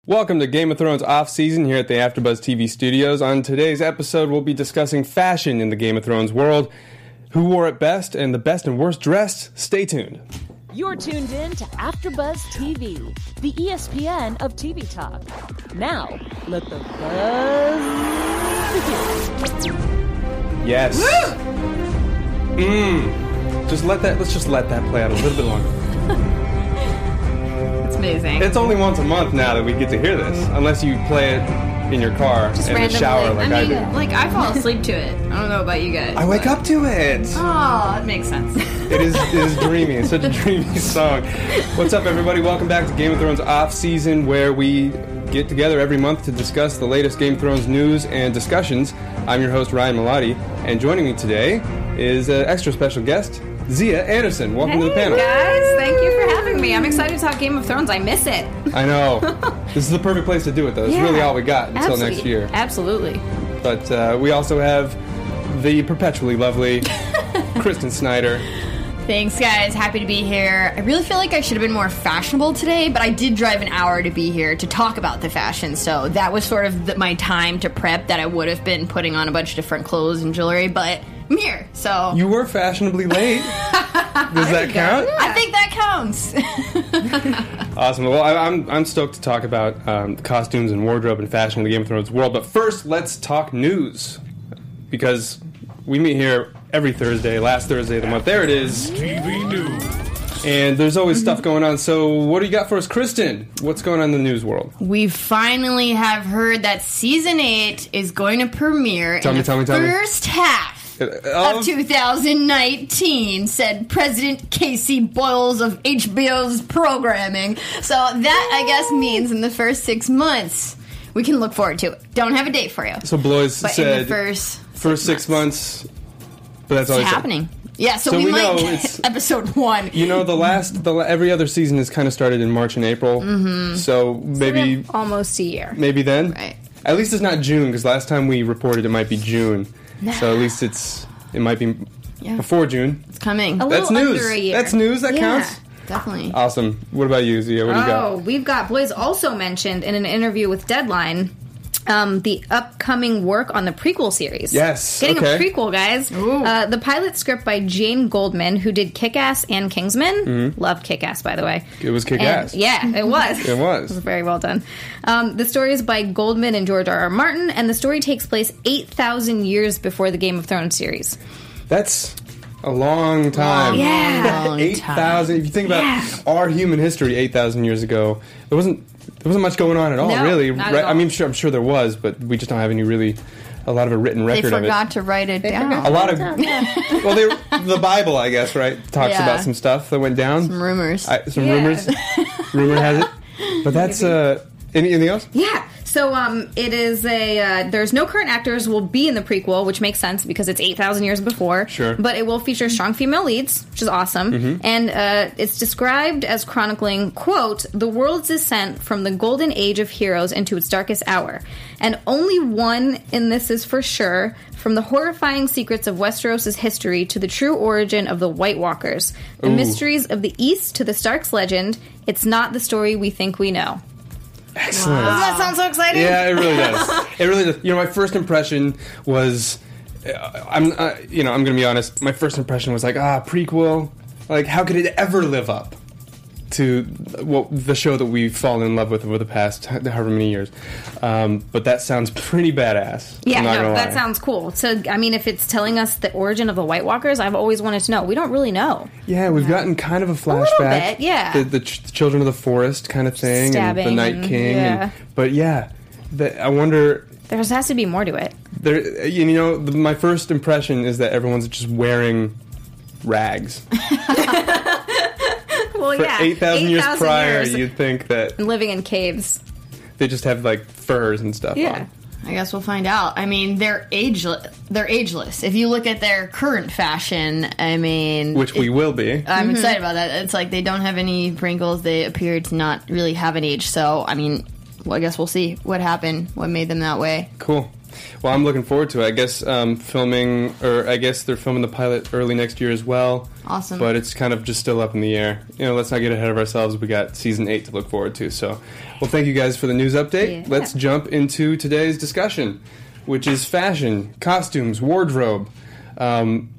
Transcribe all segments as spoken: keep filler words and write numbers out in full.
Welcome to Game of Thrones off-season here at the AfterBuzz T V studios. On today's episode, we'll be discussing fashion in the Game of Thrones world, who wore it best, and the best and worst dressed. Stay tuned. You're tuned in to AfterBuzz T V, the E S P N of T V talk. Now, let the buzz begin. Yes. Mmm. Just let that. Let's just let that play out a little bit longer. Amazing. It's only once a month now that we get to hear this, unless you play it in your car Just in the randomly. shower like I, I mean, I do. like I fall asleep to it. I don't know about you guys. I wake but... up to it. Oh, that makes sense. It is it is dreamy. It's such a dreamy song. What's up, everybody? Welcome back to Game of Thrones off season, where we get together every month to discuss the latest Game of Thrones news and discussions. I'm your host, Ryan Malati, and joining me today is an extra special guest, Zia Anderson. Welcome hey, to the panel. Guys, thank you for having me. I'm excited to talk Game of Thrones. I miss it. I know. This is the perfect place to do it, though. It's yeah, really all we got until absolutely. next year. Absolutely. But uh, we also have the perpetually lovely Kristen Snyder. Thanks, guys. Happy to be here. I really feel like I should have been more fashionable today, but I did drive an hour to be here to talk about the fashion, so that was sort of the, my time to prep that I would have been putting on a bunch of different clothes and jewelry, but I'm here, so... You were fashionably late. Does that count? I think that counts. Awesome. Well, I, I'm I'm stoked to talk about um, costumes and wardrobe and fashion in the Game of Thrones world, but first, let's talk news, because we meet here every Thursday, last Thursday of the month. There it is. T V News. And there's always stuff going on. So what do you got for us, Kristen? What's going on in the news world? We finally have heard that Season eight is going to premiere tell in me, the tell me, tell first me. half uh, of two thousand nineteen, said President Casey Boyles of H B O's programming. So that, I guess, means in the first six months, we can look forward to it. Don't have a date for you. So Blois but said in the first, first six, six months. months But that's all it's happening. Yeah, so, so we, we might know get it's, episode one. You know, the last, the every other season has kind of started in March and April. Mm-hmm. So maybe so almost a year. Maybe then. Right. At least it's not June, because last time we reported it might be June. Nah. So at least it's it might be yeah. before June. It's coming. A That's little news. under a year. That's news. That yeah, counts. Definitely. Awesome. What about you, Zia? What do you got? Oh, we've got Blois also mentioned in an interview with Deadline um, the upcoming work on the prequel series. Yes. Getting okay. a prequel, guys. Uh, the pilot script by Jane Goldman, who did Kick-Ass and Kingsman. Mm-hmm. Love Kick-Ass, by the way. It was Kick-Ass. And, yeah, it was. It was. It was very well done. Um, the story is by Goldman and George R. R. Martin, and the story takes place eight thousand years before the Game of Thrones series. That's a long time. Long, Yeah. long eight thousand. If you think about Yeah. our human history eight thousand years ago, there wasn't there wasn't much going on at all, No, really. not at Right? all. I mean, sure, I'm sure there was, but we just don't have any really, a lot of a written They record of it. forgot to write it down. A lot of, well, they, the Bible, I guess, right, talks Yeah. about some stuff that went down. Some rumors. I, some Yeah. rumors. Rumor has it. But that's, uh, any, anything else? Yeah. So um, it is a. Uh, there's no current actors will be in the prequel, which makes sense because it's eight thousand years before. Sure. But it will feature strong female leads, which is awesome. Mm-hmm. And uh, it's described as chronicling, quote, the world's descent from the golden age of heroes into its darkest hour. And only one in this is for sure, from the horrifying secrets of Westeros' history to the true origin of the White Walkers. The Ooh. mysteries of the East to the Stark's legend. It's not the story we think we know. Excellent. Doesn't that sound so exciting? Yeah, it really does. It really does. You know, my first impression was, uh, I'm, uh, you know, I'm going to be honest. My first impression was like, ah, prequel. Like, how could it ever live up to what the show that we've fallen in love with over the past however many years? Um, but that sounds pretty badass. Yeah, I'm not no, gonna that lie. sounds cool. So, I mean, if it's telling us the origin of the White Walkers, I've always wanted to know. We don't really know. Yeah, we've gotten kind of a flashback. little bit, yeah. The, the, ch- the Children of the Forest kind of thing, Stabbing and the Night and- King. yeah. And, but yeah, the, I wonder. There has to be more to it. There, you know, the, my first impression is that everyone's just wearing rags. Well, For yeah. eight thousand years prior, years you'd think that living in caves. they just have, like, furs and stuff Yeah. on. I guess we'll find out. I mean, they're ageless. They're ageless. If you look at their current fashion, I mean, Which we it- will be. I'm Mm-hmm. excited about that. It's like they don't have any wrinkles. They appear to not really have an age. So, I mean, well, I guess we'll see what happened, what made them that way. Cool. Well, I'm looking forward to it. I guess um, filming, or I guess they're filming the pilot early next year as well. Awesome. But it's kind of just still up in the air. You know, let's not get ahead of ourselves. We got season eight to look forward to. So, well, thank you guys for the news update. Yeah. Let's jump into today's discussion, which is fashion, costumes, wardrobe. Um,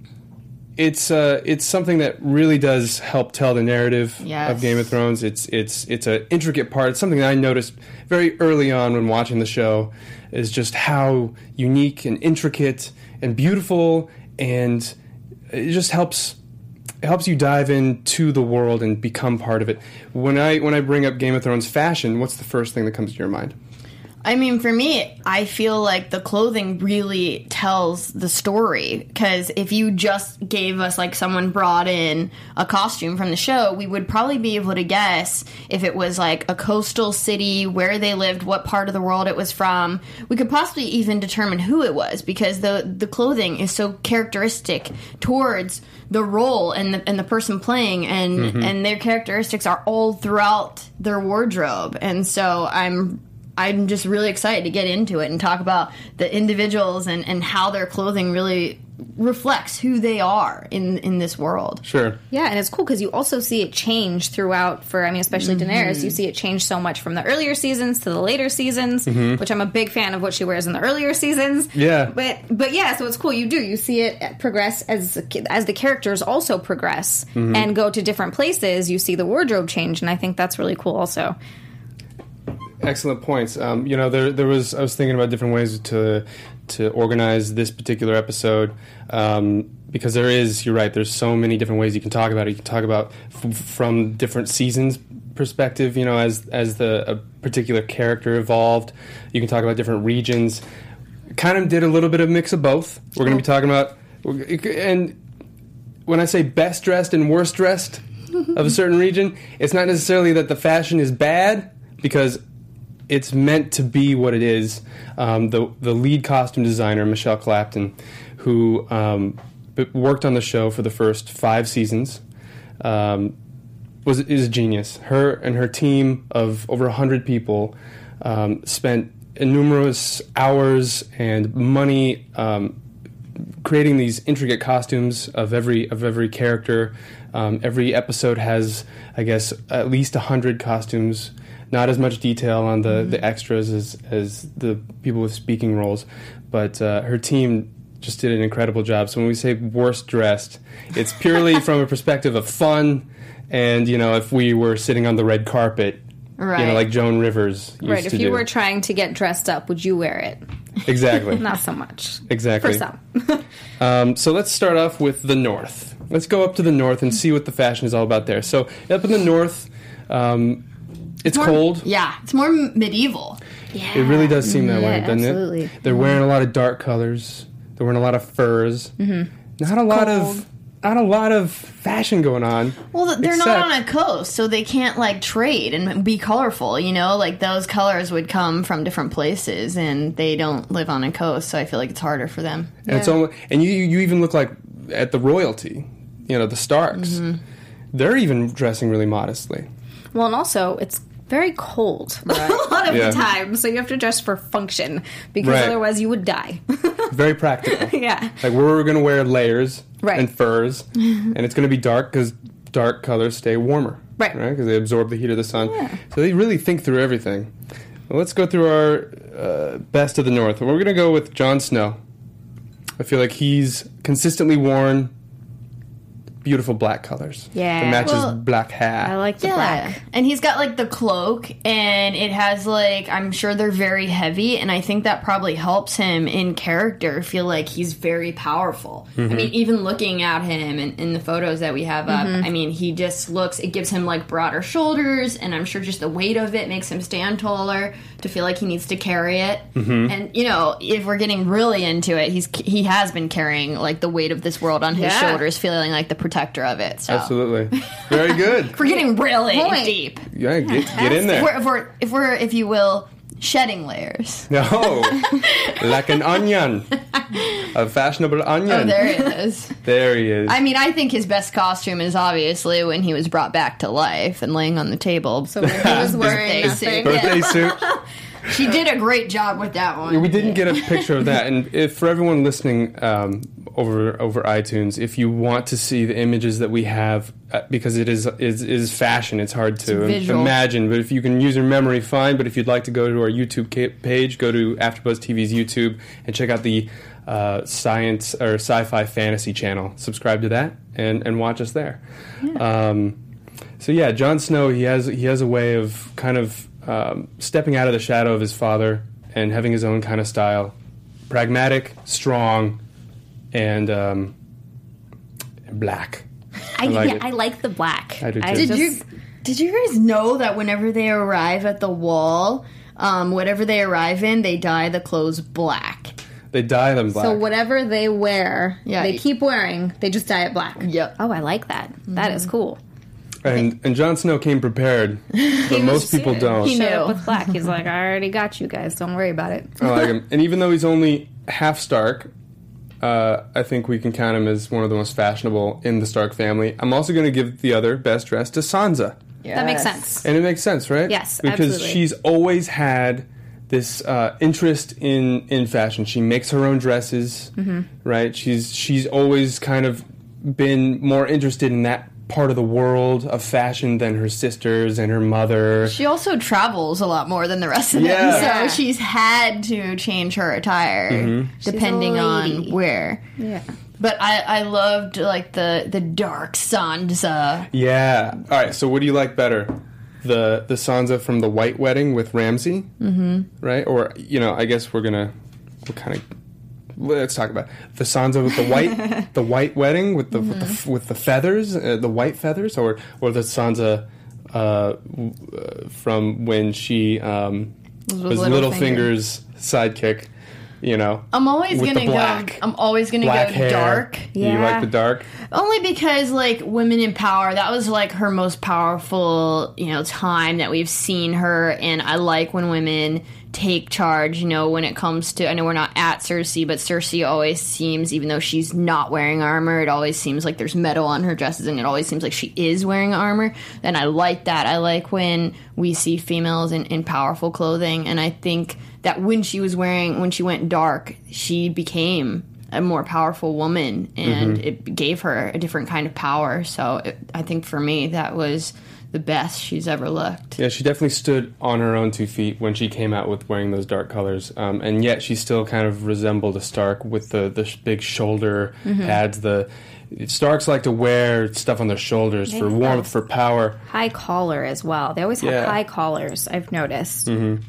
It's uh, it's something that really does help tell the narrative Yes. of Game of Thrones. It's it's it's an intricate part. It's something that I noticed very early on when watching the show, is just how unique and intricate and beautiful, and it just helps it helps you dive into the world and become part of it. When I when I bring up Game of Thrones fashion, what's the first thing that comes to your mind? I mean, for me, I feel like the clothing really tells the story. Because if you just gave us, like, someone brought in a costume from the show, we would probably be able to guess if it was, like, a coastal city, where they lived, what part of the world it was from. We could possibly even determine who it was, because the the clothing is so characteristic towards the role and the, and the person playing, and, Mm-hmm. and their characteristics are all throughout their wardrobe. And so I'm... I'm just really excited to get into it and talk about the individuals and, and how their clothing really reflects who they are in in this world. Sure. Yeah, and it's cool because you also see it change throughout for, I mean, especially Daenerys. You see it change so much from the earlier seasons to the later seasons, which I'm a big fan of what she wears in the earlier seasons. Yeah. But but yeah, so it's cool. You do. You see it progress as as the characters also progress and go to different places. You see the wardrobe change, and I think that's really cool also. Excellent points. Um, you know, there there was I was thinking about different ways to to organize this particular episode, um, because there is, you're right, there's so many different ways you can talk about it. You can talk about f- from different seasons perspective, you know, as as the a particular character evolved. You can talk about different regions. Kind of did a little bit of mix of both. We're going to be talking about, and when I say best dressed and worst dressed of a certain region, it's not necessarily that the fashion is bad, because it's meant to be what it is. Um, the the lead costume designer, Michelle Clapton, who um, b- worked on the show for the first five seasons, um, was is a genius. Her and her team of over a hundred people um, spent numerous hours and money um, creating these intricate costumes of every of every character. Um, every episode has, I guess, at least a hundred costumes. Not as much detail on the, mm-hmm. the extras as, as the people with speaking roles, but uh, her team just did an incredible job. So when we say worst dressed, it's purely from a perspective of fun, and, you know, if we were sitting on the red carpet, Right. you know, like Joan Rivers used Right, to if do. you were trying to get dressed up, would you wear it? Exactly. Not so much. Exactly. For some. Um, so let's start off with the north. Let's go up to the north and see what the fashion is all about there. So up in the north, um, it's More- cold. Yeah, it's more medieval. Yeah. It really does seem that way, Yeah, doesn't absolutely. it? They're wearing a lot of dark colors. They're wearing a lot of furs. Mm-hmm. Not a lot cold. of not a lot of fashion going on. Well, they're except- not on a coast, so they can't, like, trade and be colorful, you know? Like, those colors would come from different places, and they don't live on a coast, so I feel like it's harder for them. And it's almost, and you you even look like at the royalty, you know, the Starks. Mm-hmm. They're even dressing really modestly. Well, and also, it's very cold a lot of Yeah. the time, so you have to dress for function, because Right. otherwise you would die. Very practical. Yeah. Like, we're going to wear layers Right. and furs, and it's going to be dark because dark colors stay warmer. Right. Right? Because they absorb the heat of the sun. Yeah. So they really think through everything. Well, let's go through our uh, best of the North. We're going to go with Jon Snow. I feel like he's consistently worn beautiful black colors. Yeah. That matches Well, black hair. I like the Yeah, black. and he's got, like, the cloak, and it has, like, I'm sure they're very heavy, and I think that probably helps him in character feel like he's very powerful. I mean, even looking at him in, in the photos that we have up, I mean, he just looks, it gives him, like, broader shoulders, and I'm sure just the weight of it makes him stand taller to feel like he needs to carry it. And, you know, if we're getting really into it, he's he has been carrying, like, the weight of this world on his Yeah. shoulders, feeling like the protector of it. So. Absolutely. Very good. We're getting really Point. deep. Yeah, get, get in If there. we're, if we're, if we're, if you will, shedding layers. No, like an onion, a fashionable onion. Oh, there it is. There he is. I mean, I think his best costume is obviously when he was brought back to life and laying on the table. So when he was wearing Birthday nothing. suit. Birthday suit. She did a great job with that one. Yeah, we didn't get a picture of that, and if for everyone listening um, over over iTunes, if you want to see the images that we have, uh, because it is is is fashion, it's hard to It's im- visual. imagine. But if you can use your memory, fine. But if you'd like to go to our YouTube ca- page, go to AfterBuzz T V's YouTube and check out the uh, science or sci-fi fantasy channel. Subscribe to that and, and watch us there. Um, so yeah, Jon Snow, he has he has a way of kind of um, stepping out of the shadow of his father and having his own kind of style. Pragmatic, strong, and um, black. I, I like yeah, it. I like the black. I do too. Did just- you did you guys know that whenever they arrive at the wall, um, whatever they arrive in, they dye the clothes black? They dye them black. So whatever they wear, Yeah. they keep wearing. They just dye it black. Yep. Oh, I like that. That is cool. and and Jon Snow came prepared, but most people don't. He knew. showed up with black. He's like, I already got you guys. Don't worry about it. I like him. And even though he's only half Stark, uh, I think we can count him as one of the most fashionable in the Stark family. I'm also going to give the other best dress to Sansa. That makes sense. And it makes sense, right? Yes, because absolutely. she's always had this uh, interest in, in fashion. She makes her own dresses, Mm-hmm. right? She's she's always kind of been more interested in that part of the world of fashion than her sisters and her mother. She also travels a lot more than the rest of Yeah. them, Yeah. so she's had to change her attire Mm-hmm. depending She's a on lady. where. Yeah. But I, I loved like the the dark Sansa. Yeah. All right. So, what do you like better, the the Sansa from the White Wedding with Ramsay, mm-hmm. right? Or you know, I guess we're gonna we're kind of let's talk about the Sansa with the white the White Wedding with the with the, f- with the feathers, uh, the white feathers, or or the Sansa uh, w- uh, from when she um, was Littlefinger's sidekick. You know, I'm always with gonna the black, go. I'm always gonna black go hair. dark. You Yeah. like the dark? Only because, like, women in power, that was, like, her most powerful, you know, time that we've seen her. And I like when women take charge, you know, when it comes to, I know we're not at Cersei, but Cersei always seems, even though she's not wearing armor, it always seems like there's metal on her dresses, and it always seems like she is wearing armor. And I like that. I like when we see females in, in powerful clothing. And I think that when she was wearing, when she went dark, she became a more powerful woman, and Mm-hmm. it gave her a different kind of power. So it, I think for me, that was the best she's ever looked. Yeah, she definitely stood on her own two feet when she came out with wearing those dark colors, um, and yet she still kind of resembled a Stark with the the sh- big shoulder pads. The Starks like to wear stuff on their shoulders for have warmth, those. for power. High collar as well. They always have Yeah. high collars, I've noticed.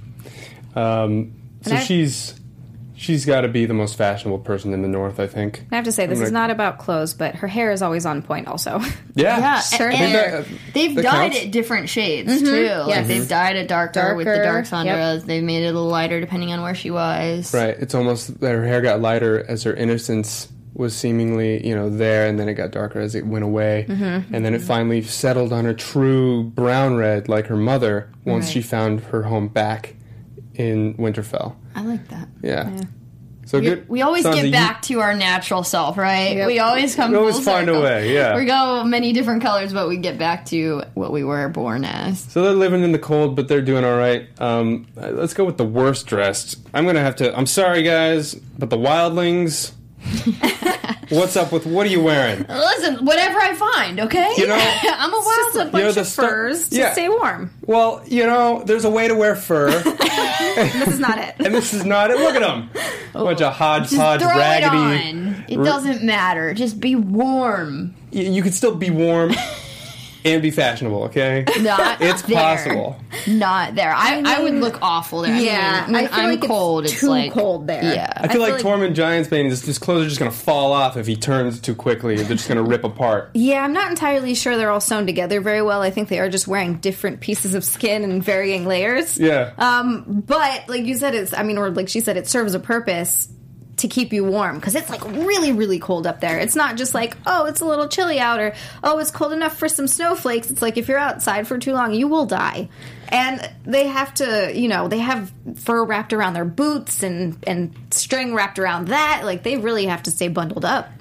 Um, so And I- she's she's got to be the most fashionable person in the North, I think. I have to say, this I'm is like- not about clothes, but her hair is always on point also. Yeah, Yeah, Sure. and, I think and that- they've that dyed counts. it different shades too. Like Yes. they've dyed it darker, with the Darker, dark Sandras. yep. They've made it a little lighter depending on where she was. Right. It's almost that her hair got lighter as her innocence was seemingly, you know, there, and then it got darker as it went away. Mm-hmm. And then it finally settled on a true brown red like her mother once Right. she found her home back in Winterfell. I like that. Yeah. So We, good. we always Sansa, get you- back to our natural self, right? Yep. We always come. We always full find a circle. way, yeah. We go many different colors, but we get back to what we were born as. So they're living in the cold, but they're doing all right. Um, uh, let's go with the worst dressed. I'm gonna have to. I'm sorry, guys, but the wildlings. What's up with? What are you wearing? Listen, whatever I find, okay? You know- I'm a It's just a wild. bunch know, the of sta- furs to Yeah. stay warm. Well, you know, there's a way to wear fur, This is not it. and this is not it. Look at them, bunch of hodgepodge, Throw raggedy. it on. It r- doesn't matter. Just be warm. Y- You can still be warm and be fashionable. Okay, Not it's there. possible. Not there. I, I, I would mean, look awful there. I yeah, mean, when I feel I'm like it's cold, it's, too like cold there. Yeah. I feel I like feel like- Tormund Giantsbane, his, his clothes are just going to fall off if he turns too quickly. They're just going to rip apart. Yeah, I'm not entirely sure they're all sewn together very well. I think they are just wearing different pieces of skin in varying layers. Yeah. Um, but like you said, it's I mean, or like she said, it serves a purpose to keep you warm because it's like really, really cold up there. It's not just like, oh, it's a little chilly out, or oh, it's cold enough for some snowflakes. It's like if you're outside for too long, you will die. And they have to, you know, they have fur wrapped around their boots and and string wrapped around that. Like they really have to stay bundled up.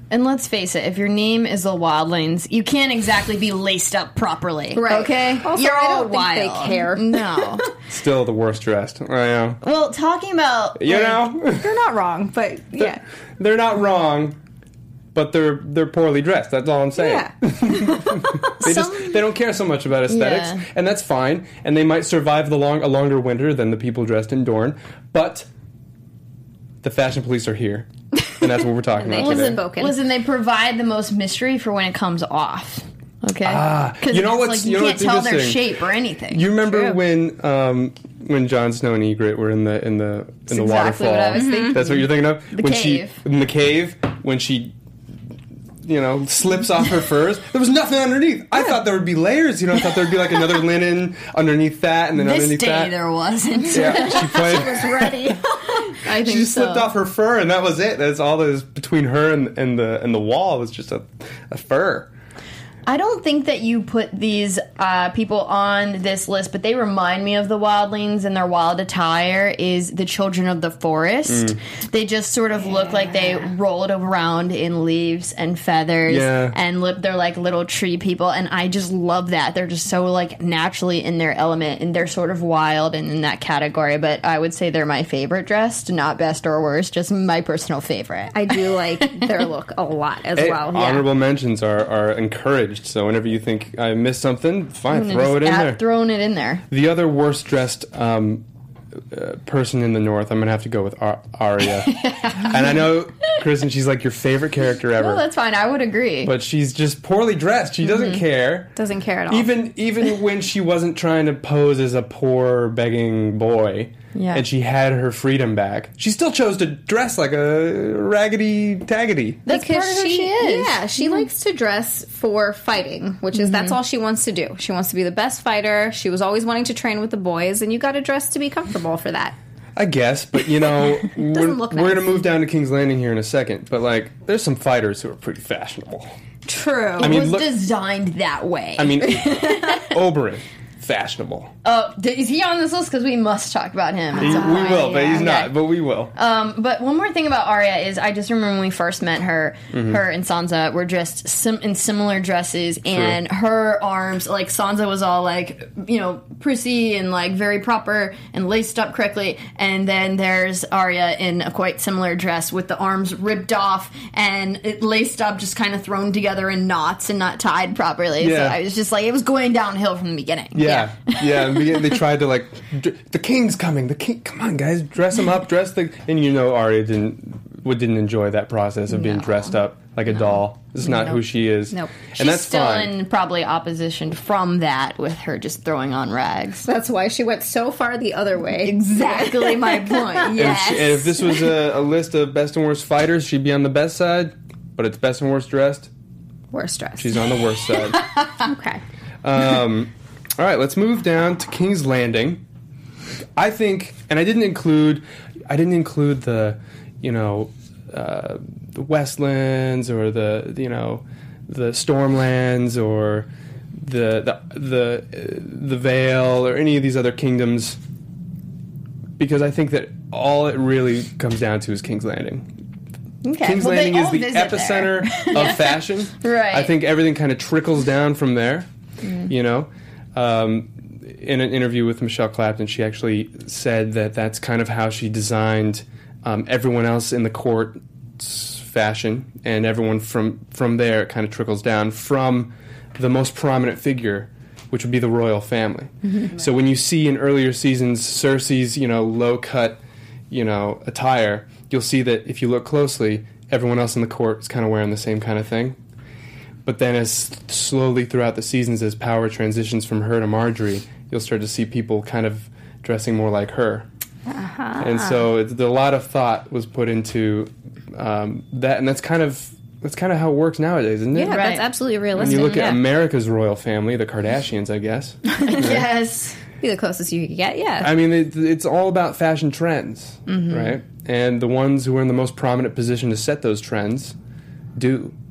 And let's face it, if your name is the Wildlings, you can't exactly be laced up properly. Right. Okay? Also, You're I all don't think wild. they care. No. Still the worst dressed. I know. Well, talking about... You like, know? You're not wrong, but yeah. They're not wrong, but they're they're poorly dressed. That's all I'm saying. Yeah. They Some- just they don't care so much about aesthetics, Yeah. and that's fine. And they might survive the long a longer winter than the people dressed in Dorne. But the fashion police are here, and that's what we're talking They about have today. spoken. Listen, they provide the most mystery for when it comes off. Okay? Ah, Because you know it's what's- like, you, you know can't what's tell their interesting? shape or anything. You remember True. when um, when Jon Snow and Ygritte were in the in the in the exactly waterfall? what I was thinking. That's what you're thinking of. The when cave. she in the cave when she. You know, slips off her furs. There was nothing underneath. I thought there would be layers. You know, I thought there would be like another linen underneath that, and then This underneath day that. there wasn't. Yeah, she played. Ready. I think She just so. slipped off her fur, and that was it. That's all that was between her and, and the and the wall was just a, a fur. I don't think that you put these uh, people on this list, but they remind me of the Wildlings, and their wild attire is the Children of the Forest. Mm. They just sort of look like they rolled around in leaves and feathers, Yeah. and li- they're like little tree people, and I just love that. They're just so like naturally in their element, and they're sort of wild and in that category, but I would say they're my favorite dressed, not best or worst, just my personal favorite. I do like their look a lot as Hey, well. honorable mentions are, are encouraged. So whenever you think I missed something, fine, throw it in Just add- there. Throwing it in there. The other worst dressed um, uh, person in the North, I'm gonna have to go with Ar- Arya. And I know, Kristen, she's like your favorite character ever, Well, that's fine. I would agree. but she's just poorly dressed. She doesn't care. Doesn't care at all. Even even when she wasn't trying to pose as a poor begging boy, Yeah. and she had her freedom back, she still chose to dress like a raggedy taggedy. That's because part of who she is. Yeah, she likes to dress for fighting, which is that's all she wants to do. She wants to be the best fighter. She was always wanting to train with the boys, and you got to dress to be comfortable for that. I guess, but you know, we're, look we're nice. gonna move down to King's Landing here in a second. But like, there's some fighters who are pretty fashionable. True. I mean, was look- designed that way. I mean, Oberyn, fashionable. oh, d- is he on this list? Because we must talk about him. at He- some we point. will, but Yeah, he's okay. not. But we will. Um, but one more thing about Arya is I just remember when we first met her, Mm-hmm. her and Sansa were dressed sim- in similar dresses, and her arms, like Sansa was all like, you know, prissy and like very proper and laced up correctly, and then there's Arya in a quite similar dress with the arms ripped off and it laced up, just kind of thrown together in knots and not tied properly. Yeah. So I was just like, it was going downhill from the beginning. Yeah, yeah. in the beginning, they tried to like, d- the king's coming. The king, come on, guys, dress him up, dress the. And you know, Arya didn't would didn't enjoy that process of being No. dressed up like a doll. This is not Nope. who she is. Nope. And She's that's still fine. in probably opposition from that, with her just throwing on rags. That's why she went so far the other way. Exactly my point. And, Yes. she, and if this was a, a list of best and worst fighters, she'd be on the best side. But it's best and worst dressed. Worst dress. She's on the worst side. okay. Um, all right, let's move down to King's Landing. I think, and I didn't include, I didn't include the, you know, uh, the Westlands or the, you know, the Stormlands or the the the uh, the Vale or any of these other kingdoms, because I think that all it really comes down to is King's Landing. Okay. King's Well, they Landing is all the visit there. epicenter of fashion. Right. I think everything kind of trickles down from there. Mm. You know, um, in an interview with Michelle Clapton, she actually said that that's kind of how she designed um, everyone else in the court's fashion, and everyone from from there it kind of trickles down from the most prominent figure, which would be the royal family. Mm-hmm. So when you see in earlier seasons Cersei's, you know, low cut, you know, attire, you'll see that if you look closely, everyone else in the court is kind of wearing the same kind of thing. But then as slowly throughout the seasons, as power transitions from her to Marjorie, you'll start to see people kind of dressing more like her. Uh-huh. And so it's, a lot of thought was put into um, that, and that's kind of that's kind of how it works nowadays, isn't it? Yeah, Right. that's absolutely When realistic. you look yeah. at America's royal family, the Kardashians, I guess. Yes. Be the closest you could get, yeah. I mean, it, it's all about fashion trends, Mm-hmm. right? And the ones who are in the most prominent position to set those trends do.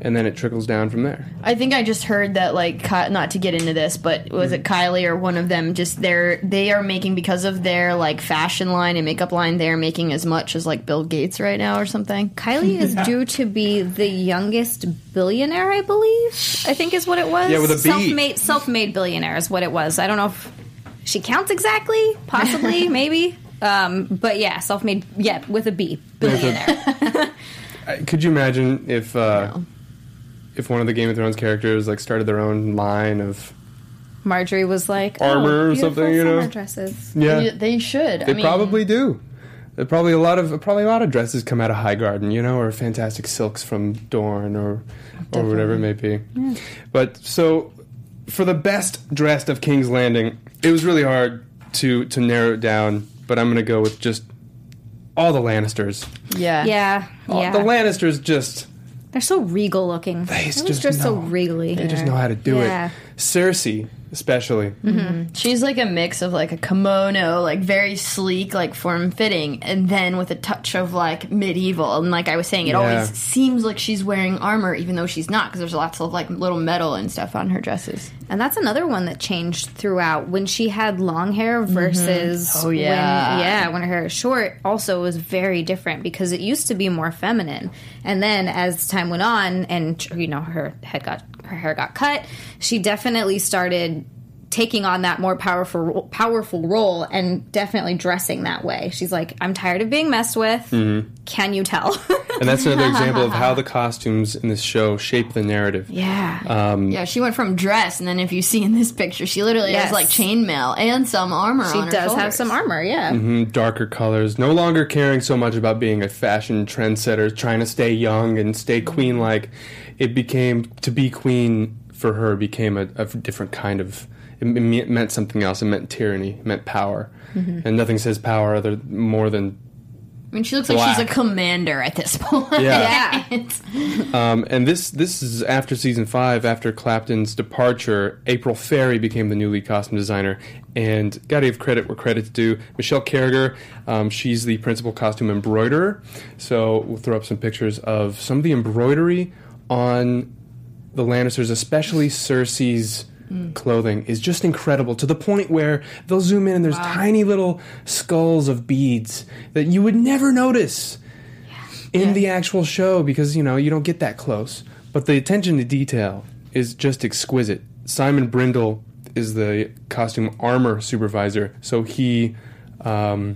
and then it trickles down from there. I think I just heard that, like, Ky- not to get into this, but was it Kylie or one of them? Just they're they are making, because of their like fashion line and makeup line, they're making as much as like Bill Gates right now or something. Kylie is due to be the youngest billionaire, I believe. I think is what it was. Yeah, with a B. Self-made, self-made billionaire is what it was. I don't know if she counts exactly. Possibly, maybe. Um, but yeah, self-made. Yeah, with a B, billionaire. Could you imagine if uh, no. if one of the Game of Thrones characters like started their own line of Marjorie was like armor oh, or something, you know? Dresses. Yeah, they, they should. They I mean, probably do. There probably a lot of probably a lot of dresses come out of Highgarden, you know, or fantastic silks from Dorne, or Definitely. or whatever it may be. Yeah. But so for the best dressed of King's Landing, it was really hard to to narrow it down. But I'm going to go with just all the Lannisters. Yeah, yeah, all, yeah. The Lannisters just they're so regal looking. They just, just just know. so regally. They just know how to do yeah. it. Cersei, especially. Mm-hmm. She's like a mix of like a kimono, like very sleek, like form-fitting, and then with a touch of like medieval. And like I was saying, it Yeah. always seems like she's wearing armor, even though she's not, because there's lots of like little metal and stuff on her dresses. And that's another one that changed throughout. When she had long hair versus Mm-hmm. Oh, yeah. when, yeah, when her hair is short, also was very different because it used to be more feminine. And then as time went on, and you know her head got her hair got cut, she definitely started taking on that more powerful powerful role and definitely dressing that way. She's like, I'm tired of being messed with. Mm-hmm. Can you tell? And that's another example of how the costumes in this show shape the narrative. Yeah. Um, yeah, she went from dress, and then if you see in this picture, she literally Yes. has like chainmail and some armor She on her does have shoulders. some armor, yeah. mm-hmm, darker colors. No longer caring so much about being a fashion trendsetter, trying to stay young and stay queen-like. It became, to be queen for her became a, a different kind of... It meant something else. It meant tyranny. It meant power. Mm-hmm. And nothing says power other more than I mean, she looks black. like she's a commander at this point. Yeah. Yeah. um, and this this is after season five, after Clapton's departure. April Ferry became the new lead costume designer. And gotta give credit where credit's due. Michelle Carragher, um, she's the principal costume embroiderer. So we'll throw up some pictures of some of the embroidery on the Lannisters, especially Cersei's clothing is just incredible, to the point where they'll zoom in and there's wow. tiny little skulls of beads that you would never notice yeah. in yeah. the actual show because, you know, you don't get that close. But the attention to detail is just exquisite. Simon Brindle is the costume armor supervisor, so he um,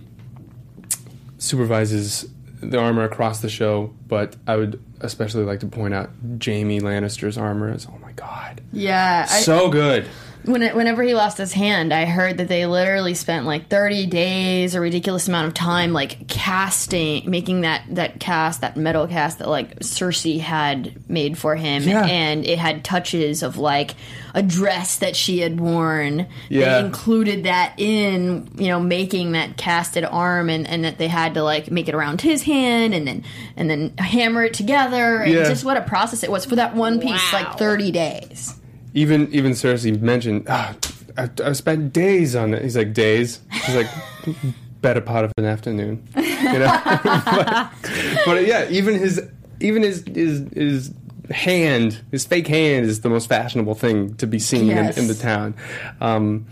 supervises the armor across the show, but I would especially like to point out Jaime Lannister's armor is, oh my god. Yeah. So I, good. When it, whenever he lost his hand, I heard that they literally spent like thirty days, a ridiculous amount of time, like casting, making that, that cast, that metal cast that like Cersei had made for him. Yeah. And it had touches of like a dress that she had worn. Yeah. They included that in, you know, making that casted arm, and, and that they had to like make it around his hand and then and then hammer it together. And Yeah. just what a process it was for that one piece, Wow. like thirty days. Even even Cersei mentioned, ah, I, I spent days on it. He's like, days? He's like, bet a pot of an afternoon. You know? but, but yeah, even his even his, his his hand, his fake hand is the most fashionable thing to be seen Yes. in, in the town. Um,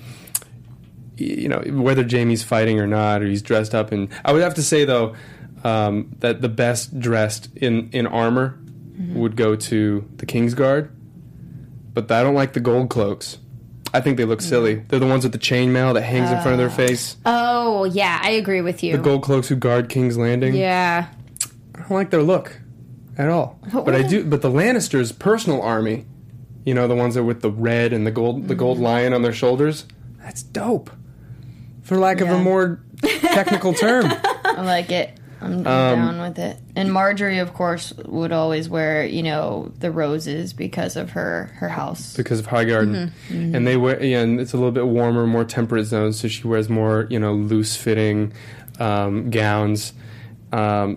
you know, whether Jaime's fighting or not, or he's dressed up. And I would have to say, though, um, that the best dressed in, in armor mm-hmm. would go to the Kingsguard. But I don't like the gold cloaks. I think they look silly. They're the ones with the chainmail that hangs uh, in front of their face. Oh, yeah, I agree with you. The gold cloaks who guard King's Landing. Yeah. I don't like their look at all. What but I do. But the Lannisters' personal army, you know, the ones that with the red and the gold, mm-hmm. the gold lion on their shoulders. That's dope. For lack yeah. of a more technical term. I like it. I'm, I'm um, down with it. And Marjorie, of course, would always wear, you know, the roses because of her, her house. Because of Highgarden. Mm-hmm. Mm-hmm. And they wear, yeah, and it's a little bit warmer, more temperate zones, so she wears more, you know, loose-fitting um, gowns. Um,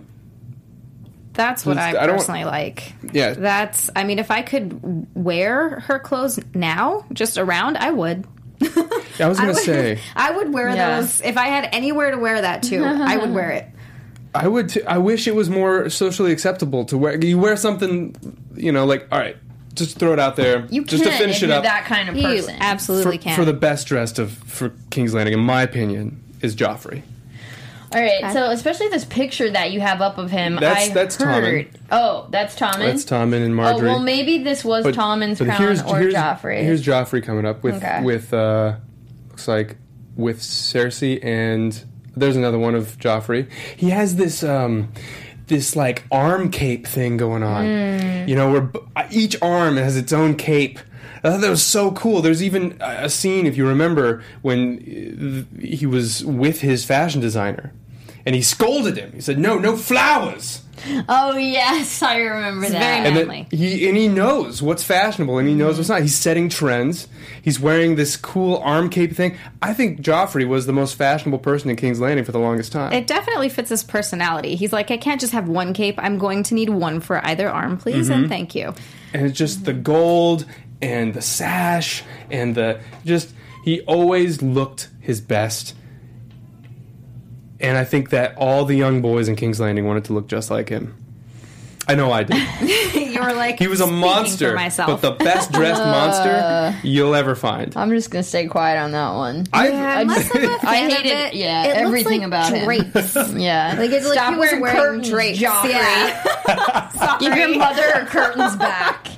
That's what I, I personally like. Yeah. That's, I mean, if I could wear her clothes now, just around, I would. Yeah, I was going to say. I would wear yeah. those. If I had anywhere to wear that to, I would wear it. I would. T- I wish it was more socially acceptable to wear. You wear something, you know, like all right, just throw it out there. You just can to finish if it you're up. that kind of You person. absolutely for, can. for the best dressed of for King's Landing, in my opinion, is Joffrey. All right, Okay. so especially this picture that you have up of him, That's- I that's heard. Tommen. Oh, that's Tommen? That's Tommen and Oh, Marjorie. well, maybe this was But- Tommen's but crown here's, or here's, Joffrey. Here's Joffrey coming up with Okay. with uh, looks like with Cersei, and there's another one of Joffrey. He has this um, this like arm cape thing going on. Mm. You know, where b- each arm has its own cape. I thought that was so cool. There's even a scene, if you remember, when uh, he was with his fashion designer, and he scolded him. He said, "No, no flowers." Oh, yes, I remember It's that. very And manly. then he and he knows what's fashionable and he knows what's not. He's setting trends. He's wearing this cool arm cape thing. I think Joffrey was the most fashionable person in King's Landing for the longest time. It definitely fits his personality. He's like, I can't just have one cape. I'm going to need one for either arm, please, Mm-hmm. and thank you. and it's just the gold and the sash and the just he always looked his best. And I think that all the young boys in King's Landing wanted to look just like him. I know I did. You were like, He was a speaking monster, for myself. but the best dressed monster you'll ever find. I'm just going to stay quiet on that one. I, Yeah, I'm less of a I fan of hated it. yeah, It looks everything like about drapes. him. Yeah. Like it's like Stop he was wearing wearing curtains, drapes. Joffrey. Yeah. Sorry. Give your mother her curtains back.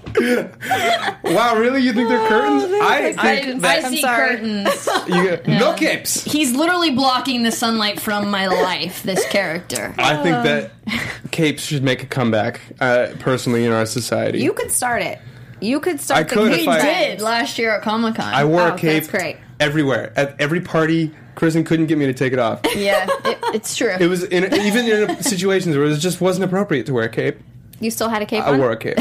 Wow, really? You think they're curtains? I I, think I that see sorry. curtains. you, no capes. He's literally blocking the sunlight from my life, this character. I think that capes should make a comeback, uh, personally, in our society. You could start it. You could start I the could cape if I- trend. Did last year at Comic Con. I wore Oh, a that's cape great. everywhere. At every party, Kristen couldn't get me to take it off. Yeah, it, it's true. It was in, even in situations where it just wasn't appropriate to wear a cape. You still had a cape I on? wore a cape.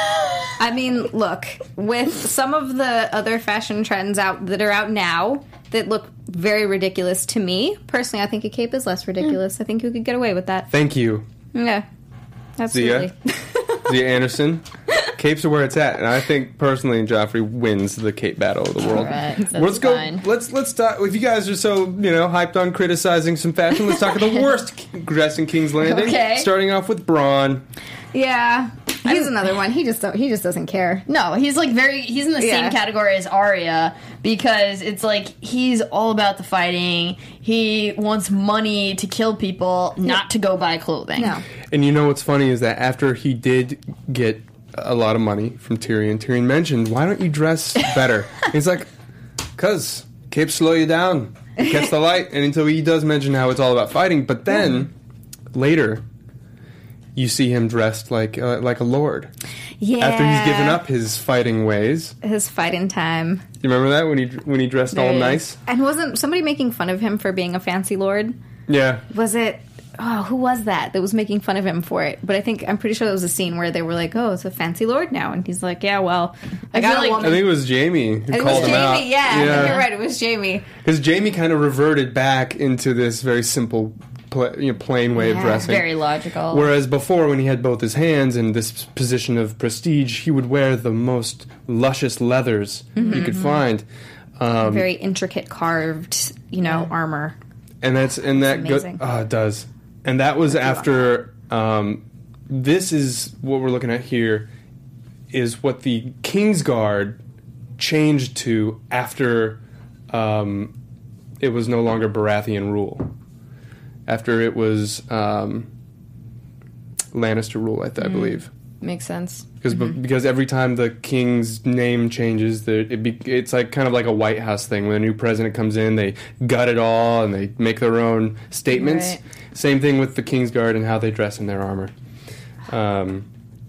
I mean, look, with some of the other fashion trends out that are out now that look very ridiculous to me, personally, I think a cape is less ridiculous. I think you could get away with that. Thank you, Yeah. Absolutely. Zia Anderson. Capes are where it's at, and I think personally, Joffrey wins the cape battle of the world. Alright, that's let's go. fine. Let's let's talk. If you guys are so you know hyped on criticizing some fashion, let's talk about the worst dress in King's Landing. Okay. Starting off with Bronn. Yeah. He's another one. He just don't, he just doesn't care. No, he's like very. He's in the Yeah. same category as Arya because it's like he's all about the fighting. He wants money to kill people, not to go buy clothing. No. And you know what's funny is that after he did get a lot of money from Tyrion, Tyrion mentioned, "Why don't you dress better?" He's like, "Cause capes slow you down, it catch the light." And until he does mention how it's all about fighting, but then later you see him dressed like uh, like a lord. Yeah. After he's given up his fighting ways. his fighting time. You remember that when he when he dressed all There he nice? And wasn't somebody making fun of him for being a fancy lord? Yeah. Was it? Oh, who was that that was making fun of him for it? But I think I'm pretty sure there was a scene where they were like, "Oh, it's a fancy lord now," and he's like, "Yeah, well, I, I got feel a like- woman." I think it was Jamie who I think it called was him Jamie. out. Yeah, I think you're right. It was Jamie. Because Jamie kind of reverted back into this very simple, pla you know, plain way of Yeah. dressing. Very logical. Whereas before, when he had both his hands in this position of prestige, he would wear the most luscious leathers you could find. Um, Very intricate carved, you know, armor. and that's and that go- amazing. oh, it does. And that was after. Um, this is what we're looking at here. Is what the Kingsguard changed to after um, it was no longer Baratheon rule. After it was um, Lannister rule, I, th- I believe. Makes sense. Because because every time the king's name changes, there it be, it's like kind of like a White House thing. When a new president comes in, they gut it all and they make their own statements. Right. Same thing with the Kingsguard and how they dress in their armor. Um,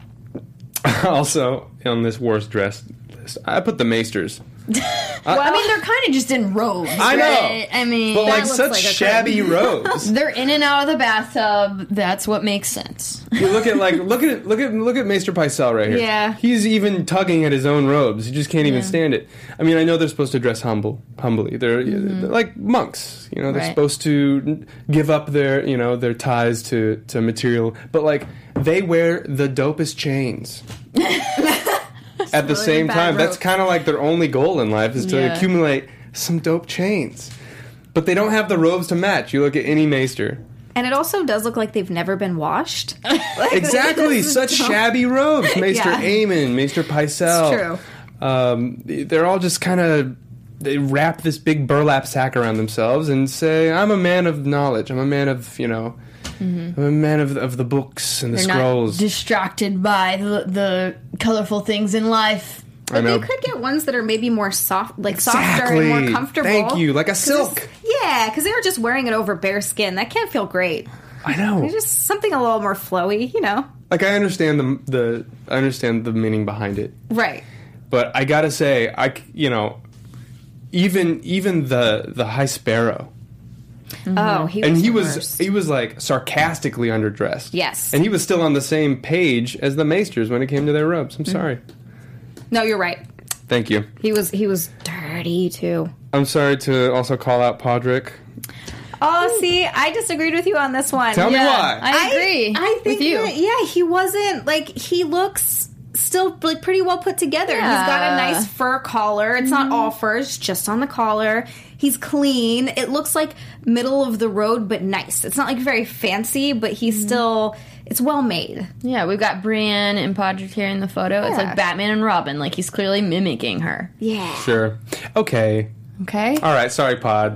also, on this worst dress list, I put the Maesters. Well, I mean, they're kind of just in robes. I know. right? I mean, But like looks such like a shabby robes. they're in and out of the bathtub. That's what makes sense. You look at like look at look at look at Maester Pycelle right here. Yeah. He's even tugging at his own robes. He just can't even stand it. I mean, I know they're supposed to dress humble, humbly. They're, they're like monks. You know, they're Right. supposed to give up their you know their ties to to material, but like they wear the dopest chains. At the really same bad time, that's rope. kind of like their only goal in life is to Yeah. accumulate some dope chains. But they don't have the robes to match. You look at any maester, And it also does look like they've never been washed. Like, Exactly, such shabby robes. Maester Yeah. Aemon, Maester Pycelle. It's true. Um, they're all just kind of, they wrap this big burlap sack around themselves and say, I'm a man of knowledge. I'm a man of, you know, I'm a man of, of the books and the They're scrolls. not distracted by the, the colorful things in life. I But know. they could get ones that are maybe more soft, like softer Exactly. and more comfortable. Thank you, like a 'Cause silk. it's- Yeah, because they were just wearing it over bare skin. That can't feel great. I know. It's just something a little more flowy, you know? Like, I understand the, the, I understand the meaning behind it. Right. But I gotta say, I, c- you know, even, even the, the High Sparrow, Oh, he was and he the was worst. he was like sarcastically underdressed. Yes. and he was still on the same page as the Maesters when it came to their robes. I'm sorry. No, you're right. Thank you. He was he was dirty too. I'm sorry to also call out Podrick. Oh, see, I disagreed with you on this one. Tell me Yeah, why. I agree I think with you. that, yeah, he wasn't like he looks still like pretty well put together. He's got a Yeah. nice fur collar. It's not all fur, it's just on the collar. He's clean. It looks like middle of the road, but nice. It's not like very fancy, but he's still it's well made. Yeah, we've got Brienne and Podrick here in the photo. It's Yeah. like Batman and Robin. Like, he's clearly mimicking her. Yeah. Sure. Okay. Okay? All right. Sorry, Pod.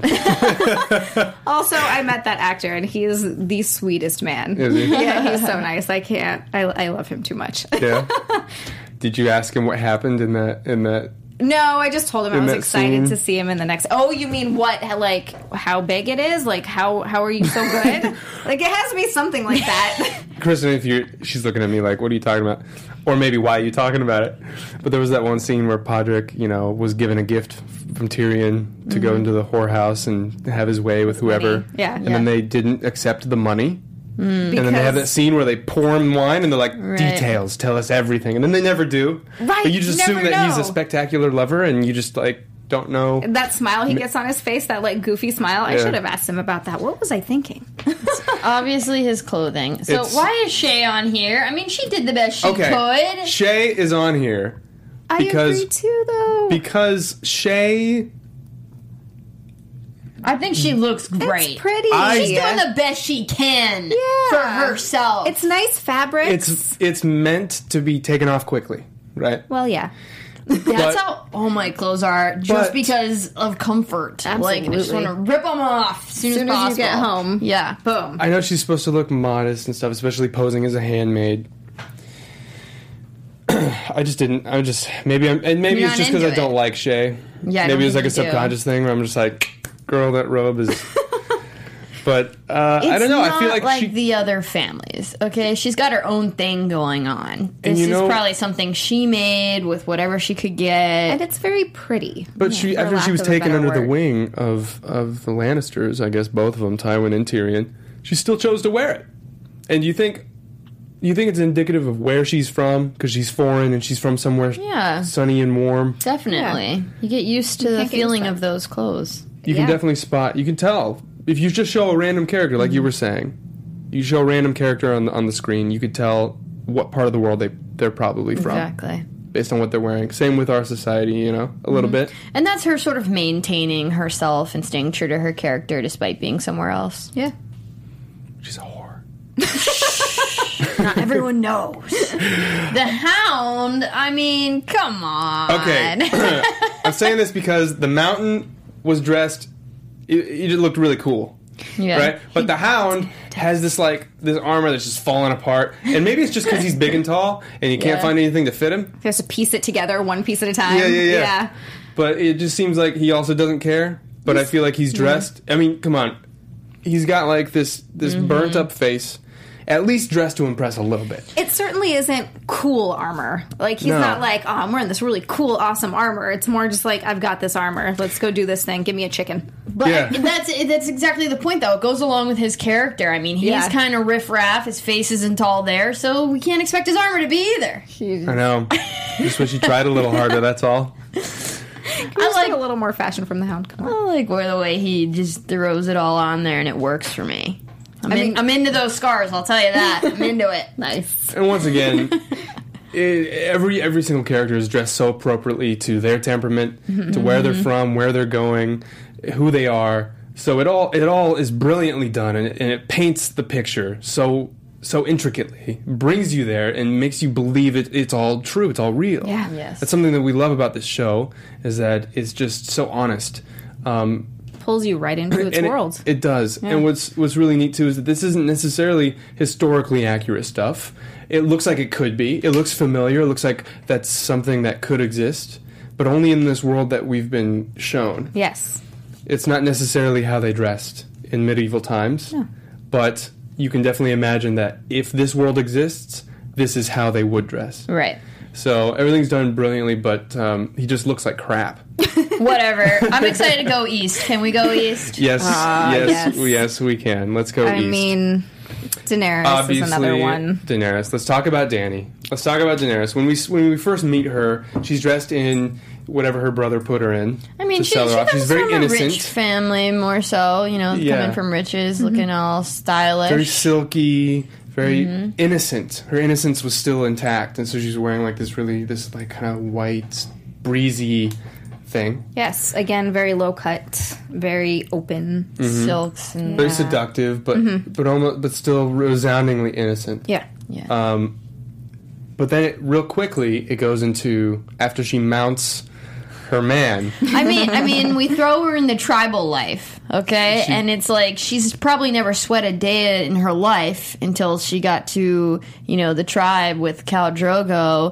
Also, I met that actor, and he is the sweetest man. Is he? Yeah, he's so nice. I can't. I, I love him too much. Yeah. Did you ask him what happened in that in that? No, I just told him I In was that excited scene? to see him in the next. Oh, you mean what? Like how big it is? Like how how are you so good? Like it has to be something like that. Kristen, if you she's looking at me like, what are you talking about? Or maybe why are you talking about it? But there was that one scene where Podrick, you know, was given a gift from Tyrion to go into the whorehouse and have his way with whoever. Money. Yeah. And Yeah. then they didn't accept the money. Because, And then they have that scene where they pour him wine and they're like, Right. details, tell us everything. And then they never do. Right, But you just you assume never that he's a know. spectacular lover and you just, like, don't know. that smile he gets on his face, that like goofy smile. I Yeah. should have asked him about that. What was I thinking? Obviously, his clothing. So, It's- why is Shay on here? I mean, she did the best she Okay. could. Shay is on here I Because- agree too, though. because Shay. I think she looks It's great. pretty. I- She's doing the best she can Yeah. for herself. It's nice fabrics. It's it's meant to be taken off quickly, right? well, yeah. That's but- how all my clothes are, just But- because of comfort. Like, I just Absolutely. want to rip them off as soon, As soon as as you possible. get home. Yeah. Boom. I know she's supposed to look modest and stuff, especially posing as a handmaid. I just didn't. I just maybe I'm, and maybe You're it's not just because I into don't it. like Shay. Yeah, I maybe don't it's like a think you do. subconscious thing where I'm just like, girl, that robe is. But uh, I don't know. I feel not like, she. the other families. Okay, she's got her own thing going on. This you is know- probably something she made with whatever she could get. And it's very pretty. But she, for after lack she was of a taken better under the word. wing of of the Lannisters, I guess both of them, Tywin and Tyrion, she still chose to wear it. And you think, you think it's indicative of where she's from because she's foreign and she's from somewhere Yeah. sunny and warm. Definitely, you get used to the can't get feeling used to of those clothes. You Yeah. can definitely spot. You can tell if you just show a random character, like you were saying. You show a random character on the, on the screen, you could tell what part of the world they they're probably from Exactly. based on what they're wearing. Same with our society, you know, a little bit. And that's her sort of maintaining herself and staying true to her character despite being somewhere else. Yeah. She's a whore. Not everyone knows. The Hound, I mean, come on. Okay, I'm saying this because the Mountain was dressed. It, it just looked really cool. Yeah. Right, but the Hound has this like this armor that's just falling apart, and maybe it's just because he's big and tall, and you can't Yeah. find anything to fit him. He has to piece it together one piece at a time. Yeah, yeah, yeah. But it just seems like he also doesn't care. But I feel like he's dressed. I mean, come on, he's got like this this Mm-hmm. burnt up face. At least dressed to impress a little bit. It certainly isn't cool armor. Like, he's No. not like, oh, I'm wearing this really cool, awesome armor. It's more just like, I've got this armor. Let's go do this thing. Give me a chicken. But Yeah. that's that's exactly the point, though. It goes along with his character. I mean, he's Yeah. kind of riff-raff. His face isn't all there, so we can't expect his armor to be either. I know. Just wish he tried a little harder. That's all. I like a little more fashion from the Hound. Come on. I like where the way he just throws it all on there, and it works for me. I'm, I in, mean- I'm into those scars. I'll tell you that. I'm into it. Nice. And once again, it, every every single character is dressed so appropriately to their temperament, to where they're from, where they're going, who they are. So it all it all is brilliantly done, and it, and it paints the picture so so intricately, brings you there, and makes you believe it, it's all true, it's all real. Yeah. Yes. That's something that we love about this show, is that it's just so honest. Um, Pulls you right into its and world. It, it does. And what's what's really neat too is that this isn't necessarily historically accurate stuff. It looks like it could be. It looks familiar. It looks like that's something that could exist, but only in this world that we've been shown. Yes. It's not necessarily how they dressed in medieval times, but you can definitely imagine that if this world exists, this is how they would dress. Right. So everything's done brilliantly, but um, he just looks like crap. Whatever. I'm excited to go east. Can we go east? Yes, Ah, yes, yes. yes, we can. Let's go I east. mean, Daenerys Obviously, is another one. Daenerys. Let's talk about Dany. Let's talk about Daenerys. When we when we first meet her, she's dressed in whatever her brother put her in. I mean, to she, sell she her off. comes She's very from innocent, a rich family, more so. You know, Yeah. coming from riches, looking all stylish. very silky, very Mm-hmm. innocent. Her innocence was still intact, and so she's wearing like this really this like kind of white, breezy thing. Yes. Again, very low cut, very open. silks and Very seductive, but but almost but still resoundingly innocent. Yeah. yeah. Um, but then it, real quickly it goes into after she mounts her man. I mean, I mean, we throw her in the tribal life, okay, She- and it's like she's probably never sweat a day in her life until she got to, you know, the tribe with Khal Drogo,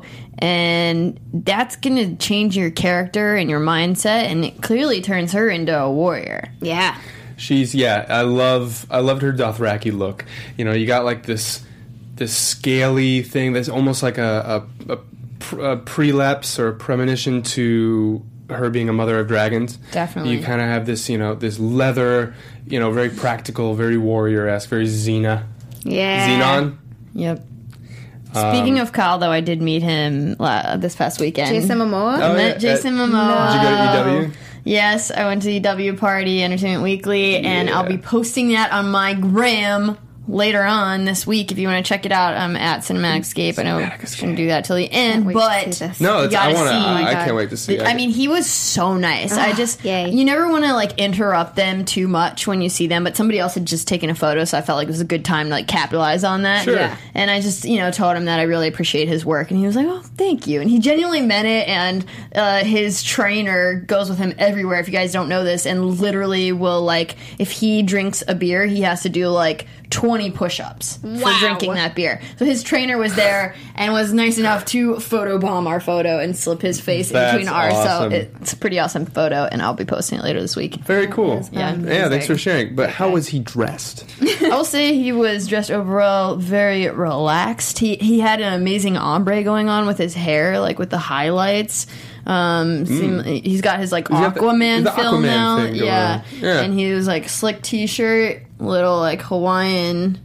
and that's gonna change your character and your mindset, and it clearly turns her into a warrior. Yeah. She's yeah, I love I loved her Dothraki look. You know, you got like this this scaly thing that's almost like a a, a, pr- a prelapse or a premonition to her being a mother of dragons. Definitely. You kind of have this, you know, this leather, you know, very practical, very warrior-esque, very Xena. Yeah. Xenon. Yep. Speaking of Khal, though, I did meet him uh, this past weekend. Jason Momoa? Oh, Met yeah, Jason uh, Momoa. Did you go to E W? Yes, I went to E W Party, Entertainment Weekly, and Yeah. I'll be posting that on my gram later on this week. If you want to check it out, I'm at Cinematicscape. I know I shouldn't do that till the end, Wait to but see this. No, you it's, I gotta want to. see. I, I God. can't wait to see. I mean, he was so nice. I just, yay. you never want to like interrupt them too much when you see them, but somebody else had just taken a photo, so I felt like it was a good time to like capitalize on that. Sure. Yeah. And I just, you know, told him that I really appreciate his work, and he was like, "Oh, thank you." And he genuinely meant it. And uh, his trainer goes with him everywhere. If you guys don't know this, and literally will like, if he drinks a beer, he has to do like twenty push-ups Wow. for drinking that beer. So his trainer was there and was nice enough to photobomb our photo and slip his face in That's between ours. awesome. So it's a pretty awesome photo, and I'll be posting it later this week. very cool. Yeah. yeah. Thanks for sharing. But how was he dressed? I will say he was dressed overall very relaxed. He he had an amazing ombre going on with his hair, like with the highlights. Um, seemed, he's got his like Mm. got the- Aquaman the film Aquaman now, thing going yeah. on. Yeah. And he was like slick T-shirt, little like Hawaiian,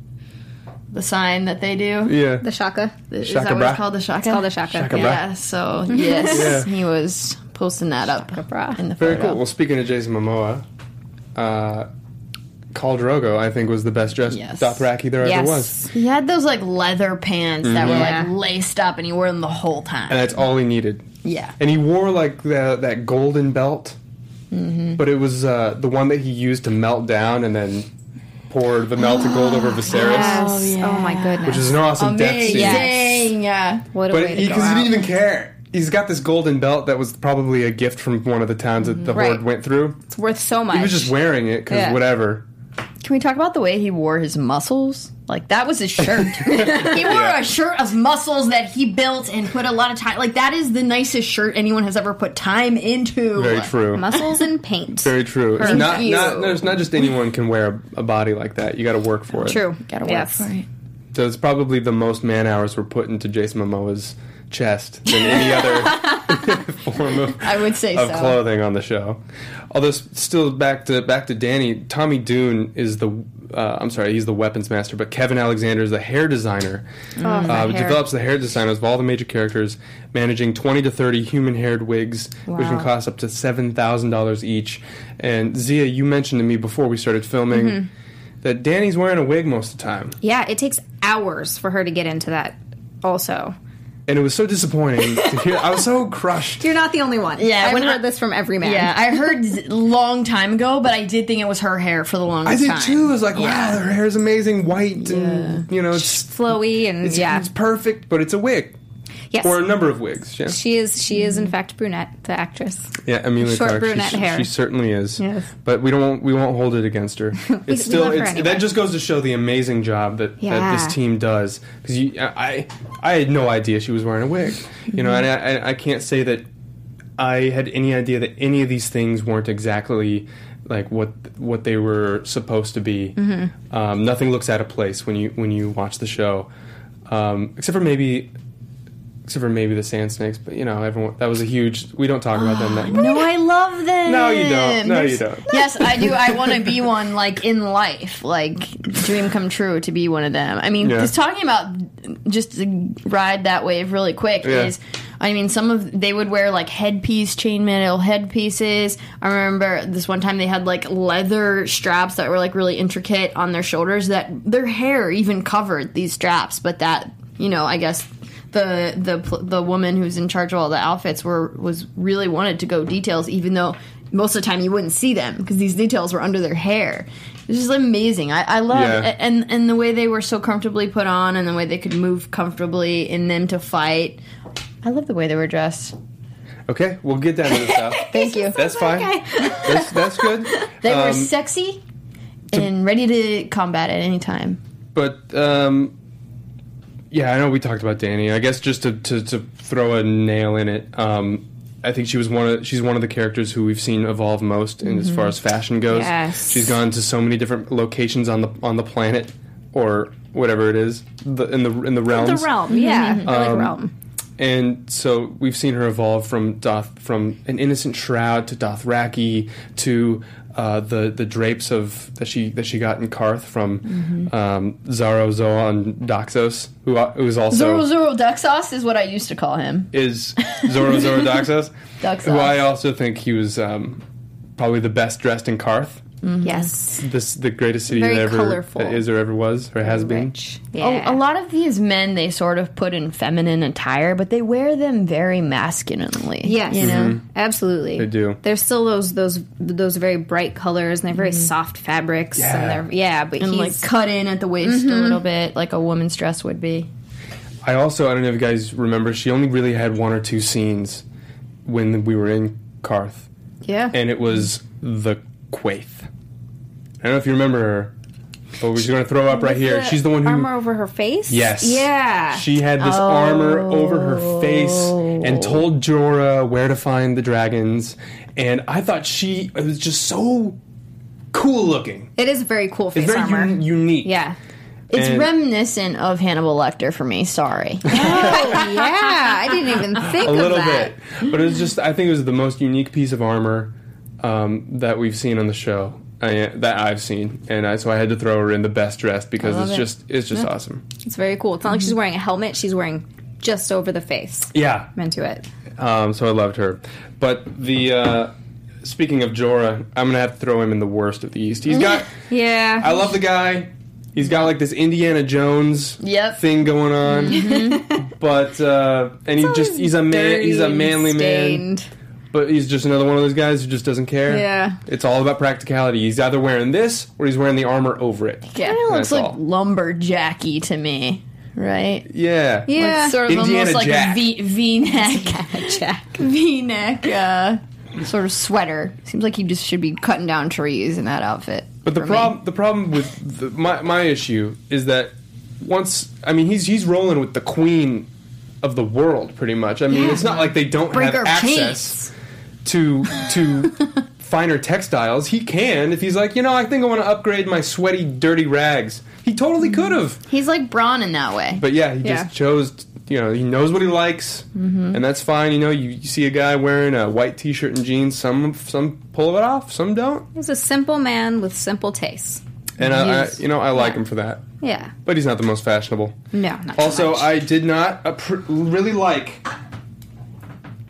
the sign that they do. Yeah. The Shaka. Is Shaka that what bra? it's called? The Shaka? It's called the Shaka. Shaka bra. Yeah, so yes, Yeah. he was posting that up bra. in the Very photo. cool. Well, speaking of Jason Momoa, uh, Khal Drogo, I think, was the best dressed Yes. Dothraki there Yes. ever was. He had those like leather pants that were Yeah. like laced up, and he wore them the whole time. And that's all he needed. yeah. And he wore like the, that golden belt, Mm-hmm. but it was uh, the one that he used to melt down and then pour the melted gold over Viserys, Yes. yeah. Oh my goodness. which is an awesome death Amazing. scene. Yes. Yeah. What a But way to because go he, out. didn't even care. He's got this golden belt that was probably a gift from one of the towns that the Right. Horde went through. It's worth so much. He was just wearing it because Yeah. whatever. Can we talk about the way he wore his muscles? Like, that was his shirt. He wore a shirt of muscles that he built and put a lot of time. Like, that is the nicest shirt anyone has ever put time into. Very true. muscles and paint. Very true. It's Thank not, you. not, there's not just anyone can wear a, a body like that. You got to work for it. True. Gotta work yes. for it. So it's probably the most man hours were put into Jason Momoa's chest than any other form of, I would say of so. clothing on the show. Although s- still back to back to Danny, Tommy Dune is the uh, I'm sorry, he's the weapons master, but Kevin Alexander is the hair designer. Oh, uh, that hair. develops the hair designs of all the major characters, managing twenty to thirty human-haired wigs, which can Wow. cost up to seven thousand dollars each. And Zia, you mentioned to me before we started filming Mm-hmm. that Danny's wearing a wig most of the time. Yeah, it takes hours for her to get into that also. and it was so disappointing to hear. I was so crushed. You're not the only one. Yeah, I've when heard I- this from every man. Yeah, I heard a long time ago, but I did think it was her hair for the I longest did time. too. I was like, wow, Yeah. her hair is amazing, white, and you know, it's flowy and it's, yeah. it's perfect, but it's a wig Yes. or a number of wigs. Yeah, She is. She is in fact brunette. The actress. yeah, Amelia Short Clark. brunette she, hair. she certainly is. Yes. But we don't. We won't hold it against her. we It's still. love her It's, anyway. That just goes to show the amazing job that, that Yeah. this team does. Because you, I, I had no idea she was wearing a wig. You know, and I, I can't say that I had any idea that any of these things weren't exactly like what what they were supposed to be. Mm-hmm. Um, nothing looks out of place when you when you watch the show, um, except for maybe. Except for maybe the Sand Snakes, but you know, everyone that was a huge. We don't talk about them that much. No, I love them. No, you don't. No, you There's- don't. Yes, I do. I want to be one, like, in life. Like, dream come true to be one of them. I mean, Yeah. just talking about, just to ride that wave really quick, Yeah. is, I mean, some of, they would wear, like, headpiece, chainmail headpieces. I remember this one time they had, like, leather straps that were, like, really intricate on their shoulders that their hair even covered these straps, but that, you know, I guess... The the pl- the woman who's in charge of all the outfits were was really wanted to go details, even though most of the time you wouldn't see them because these details were under their hair. It's just amazing. I, I love Yeah. it. and and the way they were so comfortably put on, and the way they could move comfortably in them to fight. I love the way they were dressed. Okay, we'll get down to the stuff. Thank you. That's fine. That's that's good. They were Um, sexy and ready to combat at any time. But um, yeah, I know we talked about Danny. I guess just to, to, to throw a nail in it, um, I think she was one of she's one of the characters who we've seen evolve most in as far as fashion goes. Yes. She's gone to so many different locations on the on the planet or whatever it is the, in the in the realms. The realm. Yeah. I like Um, realm. And so we've seen her evolve from Doth, from an innocent shroud to Dothraki to uh, the the drapes of that she that she got in Karth from Mm-hmm. um, Zaro Zoa and Doxos, who uh, who is also Zoro Zoro Duck Sauce is what I used to call him. is Zoro Zoro Doxos, Duck who I Sauce. also think he was um, probably the best dressed in Karth. Yes. This the greatest city Very that ever colorful. that is or ever was or has been. Rich. A- Yeah. A, lot of these men they sort of put in feminine attire, but they wear them very masculinely. Yes. you know. Absolutely. They do. There's still those those those very bright colors and they're very soft fabrics. Yeah. And they're yeah, but And he's like cut in at the waist a little bit, like a woman's dress would be. I also I don't know if you guys remember. She only really had one or two scenes when we were in Karth. yeah. And it was the Quaith. I don't know if you remember her, but we're just going to throw up right here. She's the one who... armor over her face. Yes. Yeah. She had this armor over her face and told Jorah where to find the dragons. And I thought she... It was just so cool looking. It is very cool face It's very armor. un- unique. Yeah. It's And- reminiscent of Hannibal Lecter for me. Sorry. Oh yeah. I didn't even think A of little that. bit. But it was just... I think it was the most unique piece of armor um, that we've seen on the show. I, that I've seen, and I, so I had to throw her in the best dressed because I love it's it. just it's just awesome. It's very cool. It's not like she's wearing a helmet. She's wearing just over the face. Yeah, I'm into it. um, so I loved her. But the uh, speaking of Jorah, I'm gonna have to throw him in the worst of the East. He's got. Yeah. I love the guy. He's got like this Indiana Jones Yep. thing going on, but uh, and he just he's a man. He's a manly man. stained. But he's just another one of those guys who just doesn't care. Yeah. It's all about practicality. He's either wearing this or he's wearing the armor over it. Kind of looks That's like all. lumberjacky to me, right? Yeah. Yeah. Like sort of Indiana almost like Jack. a V V neck, Jack. V neck, uh, sort of sweater. Seems like he just should be cutting down trees in that outfit. But the for me. problem, the problem with the, my my issue is that once I mean he's he's rolling with the queen of the world pretty much. I mean Yeah. it's not like they don't Break have our access to to finer textiles. He can if he's like, you know, I think I want to upgrade my sweaty, dirty rags. He totally could have. He's like Braun in that way. But yeah, he Yeah. just chose. You know, he knows what he likes, and that's fine. You know, you, you see a guy wearing a white T-shirt and jeans. Some some pull it off, some don't. He's a simple man with simple tastes. And I, I, Yes. you know, I like Yeah. him for that. Yeah. But he's not the most fashionable. No, not so Also, much. I did not appr- really like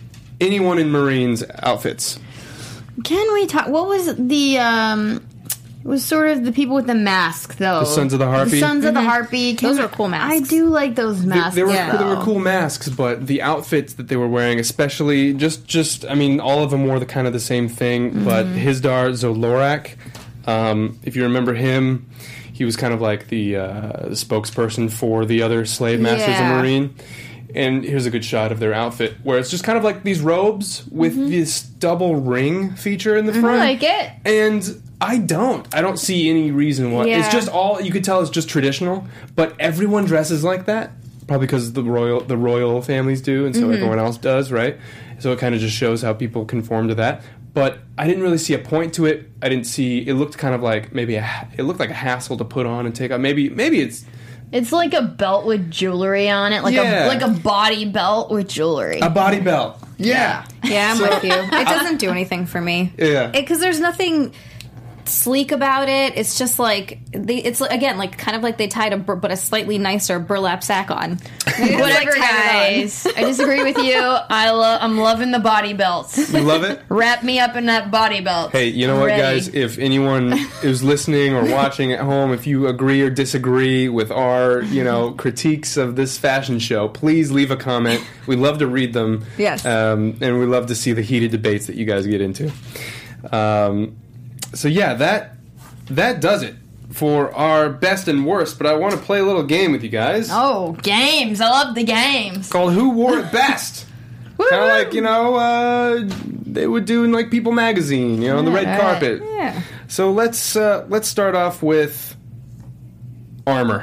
anyone in Marines outfits. Can we talk? What was the um It was sort of the people with the mask, though. The Sons of the Harpy? The Sons of the Harpy. Can Those I- are cool masks. I do like those masks. They, they were Yeah. they were cool masks, but the outfits that they were wearing, especially just just I mean, all of them wore the kind of the same thing. Mm-hmm. But Hizdar Zolorak, um, if you remember him, he was kind of like the uh, spokesperson for the other slave masters Yeah. in Marine. And here's a good shot of their outfit, where it's just kind of like these robes with this double ring feature in the front. I like it. And I don't. I don't see any reason why. Yeah. It's just all you could tell it's just traditional, but everyone dresses like that. Probably because the royal the royal families do, and so Mm-hmm. everyone else does, right? So it kind of just shows how people conform to that. But I didn't really see a point to it. I didn't see. It looked kind of like maybe a, ha- it looked like a hassle to put on and take off. Maybe maybe it's It's like a belt with jewelry on it, like Yeah. a like a body belt with jewelry. a body belt. yeah. Yeah, I'm with you. It doesn't do anything for me. Yeah. Because there's nothing sleek about it. It's just like they, it's again like kind of like they tied a bur- but a slightly nicer burlap sack on. Whatever, Like, tied it on. guys. I disagree with you. I lo- I'm loving the body belts. You love it? Wrap me up in that body belt. Hey, you know what, Ready. guys? If anyone is listening or watching at home, if you agree or disagree with our, you know, critiques of this fashion show, please leave a comment. We love to read them. Yes. Um, and we love to see the heated debates that you guys get into. Um, so yeah, that that does it for our best and worst. But I want to play a little game with you guys Oh, games. I love the games. called "Who Wore It Best." Kind of like, you know, uh, they would do in like People magazine, you know, on the red right. carpet. Yeah. So let's uh, let's start off with armor.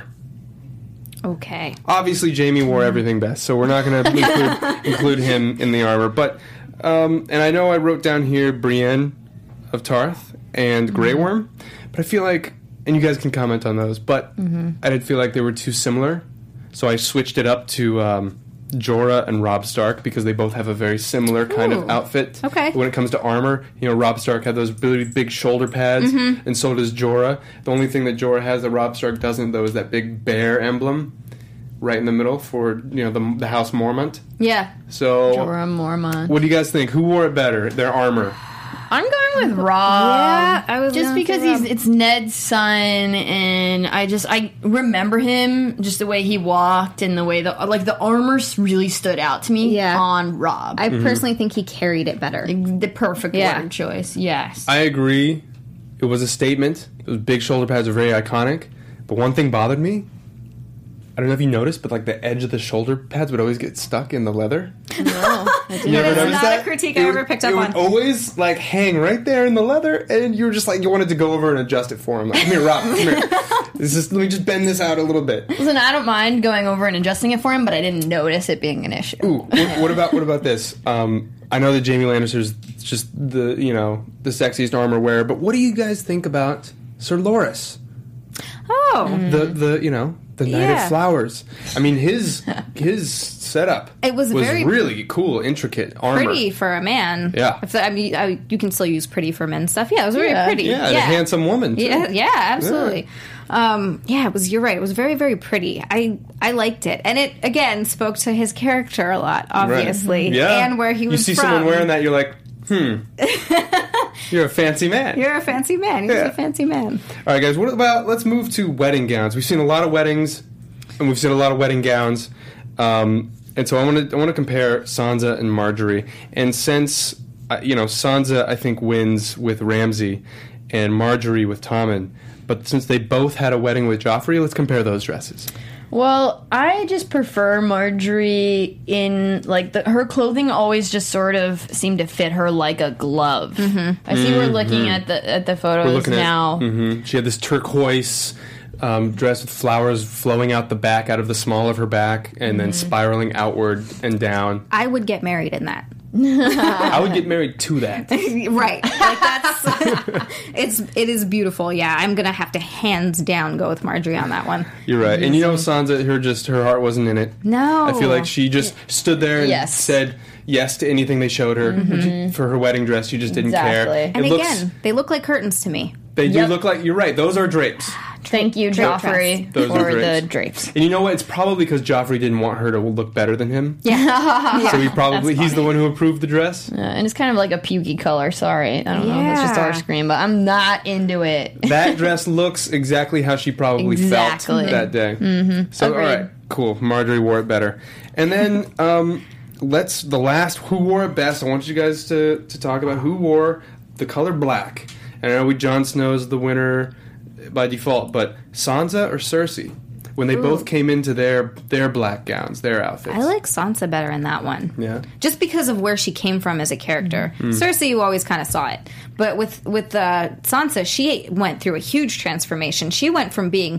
Okay. Obviously, Jamie wore everything best, so we're not going to include, include him in the armor. But um, and I know I wrote down here Brienne of Tarth and Grey Worm, but I feel like, and you guys can comment on those, but I did feel like they were too similar, so I switched it up to um, Jorah and Robb Stark because they both have a very similar kind Ooh. of outfit. Okay. When it comes to armor, you know, Robb Stark had those really big shoulder pads, and so does Jorah. The only thing that Jorah has that Robb Stark doesn't, though, is that big bear emblem right in the middle for, you know, the, the House Mormont. Yeah. So, Jorah Mormont. what do you guys think? Who wore it better? Their armor. I'm going with Rob. Yeah, I was just gonna because say he's Rob. it's Ned's son, and I just I remember him just the way he walked and the way the like the armor really stood out to me. Yeah. on Rob. I personally think he carried it better. the perfect Yeah. word choice. Yes. I agree. It was a statement. Those big shoulder pads are very iconic. But one thing bothered me. I don't know if you noticed, but like the edge of the shoulder pads would always get stuck in the leather. no, I didn't. You ever That is notice not that? a critique It I would- ever picked it up would on. always like hang right there in the leather, and you were just like you wanted to go over and adjust it for him. Like, come here, Rob. Come here. This is, let me just bend this out a little bit. Listen, I don't mind going over and adjusting it for him, but I didn't notice it being an issue. Ooh, what, what about what about this? Um, I know that Jamie Lannister's just the you know the sexiest armor wearer, but what do you guys think about Sir Loras? Oh. The the you know the Knight Yeah. of Flowers. I mean his his setup It was very really cool, intricate armor. Pretty for a man. Yeah. If I mean, I, you can still use pretty for men stuff. Yeah, it was very Yeah. pretty. Yeah, and a handsome woman. Too. Yeah, yeah, absolutely. Um, yeah, it was. You're right. It was very, very pretty. I I liked it, and it again spoke to his character a lot, obviously, Yeah. and where he was You see from. someone wearing that, you're like, hmm, you're a fancy man. You're a fancy man. He's Yeah. a fancy man. All right, guys. What about let's move to wedding gowns. We've seen a lot of weddings, and we've seen a lot of wedding gowns. Um, and so I want to I want to compare Sansa and Marjorie. And since uh, you know Sansa, I think wins with Ramsay, and Marjorie with Tommen. But since they both had a wedding with Joffrey, let's compare those dresses. Well, I just prefer Marjorie in like the, her clothing always just sort of seemed to fit her like a glove. Mm-hmm. I see we're looking at the at the photos We're looking now. at hmm She had this turquoise um, dress with flowers flowing out the back, out of the small of her back, and then spiraling outward and down. I would get married in that. I would get married to that. Right. Like that's it's it is beautiful. Yeah, I'm gonna have to hands down go with Marjorie on that one. You're right. And you know, Sansa, her just her heart wasn't in it. No. I feel like she just stood there and Yes. said yes to anything they showed her She- for her wedding dress. She just didn't Exactly. care. And it looks, again, they look like curtains to me. they do Yep. look like you're right. Those are drapes. Thank you, Drape Joffrey, Those are for the drapes. drapes. And you know what? It's probably because Joffrey didn't want her to look better than him. Yeah. So he probably he's the one who approved the dress. Uh, and it's kind of like a pukey color. Sorry, I don't know if it's just Yeah. our screen, but I'm not into it. That dress looks exactly how she probably Exactly. felt that day. Mm-hmm. So Agreed. all right, cool. Marjorie wore it better. And then um, let's the last who wore it best. I want you guys to to talk about who wore the color black. And I know we Jon Snow's the winner by default, but Sansa or Cersei, when they Ooh. both came into their their black gowns, their outfits. I like Sansa better in that one. Yeah. Just because of where she came from as a character. Mm-hmm. Cersei, you always kind of saw it. But with, with uh, Sansa, she went through a huge transformation. She went from being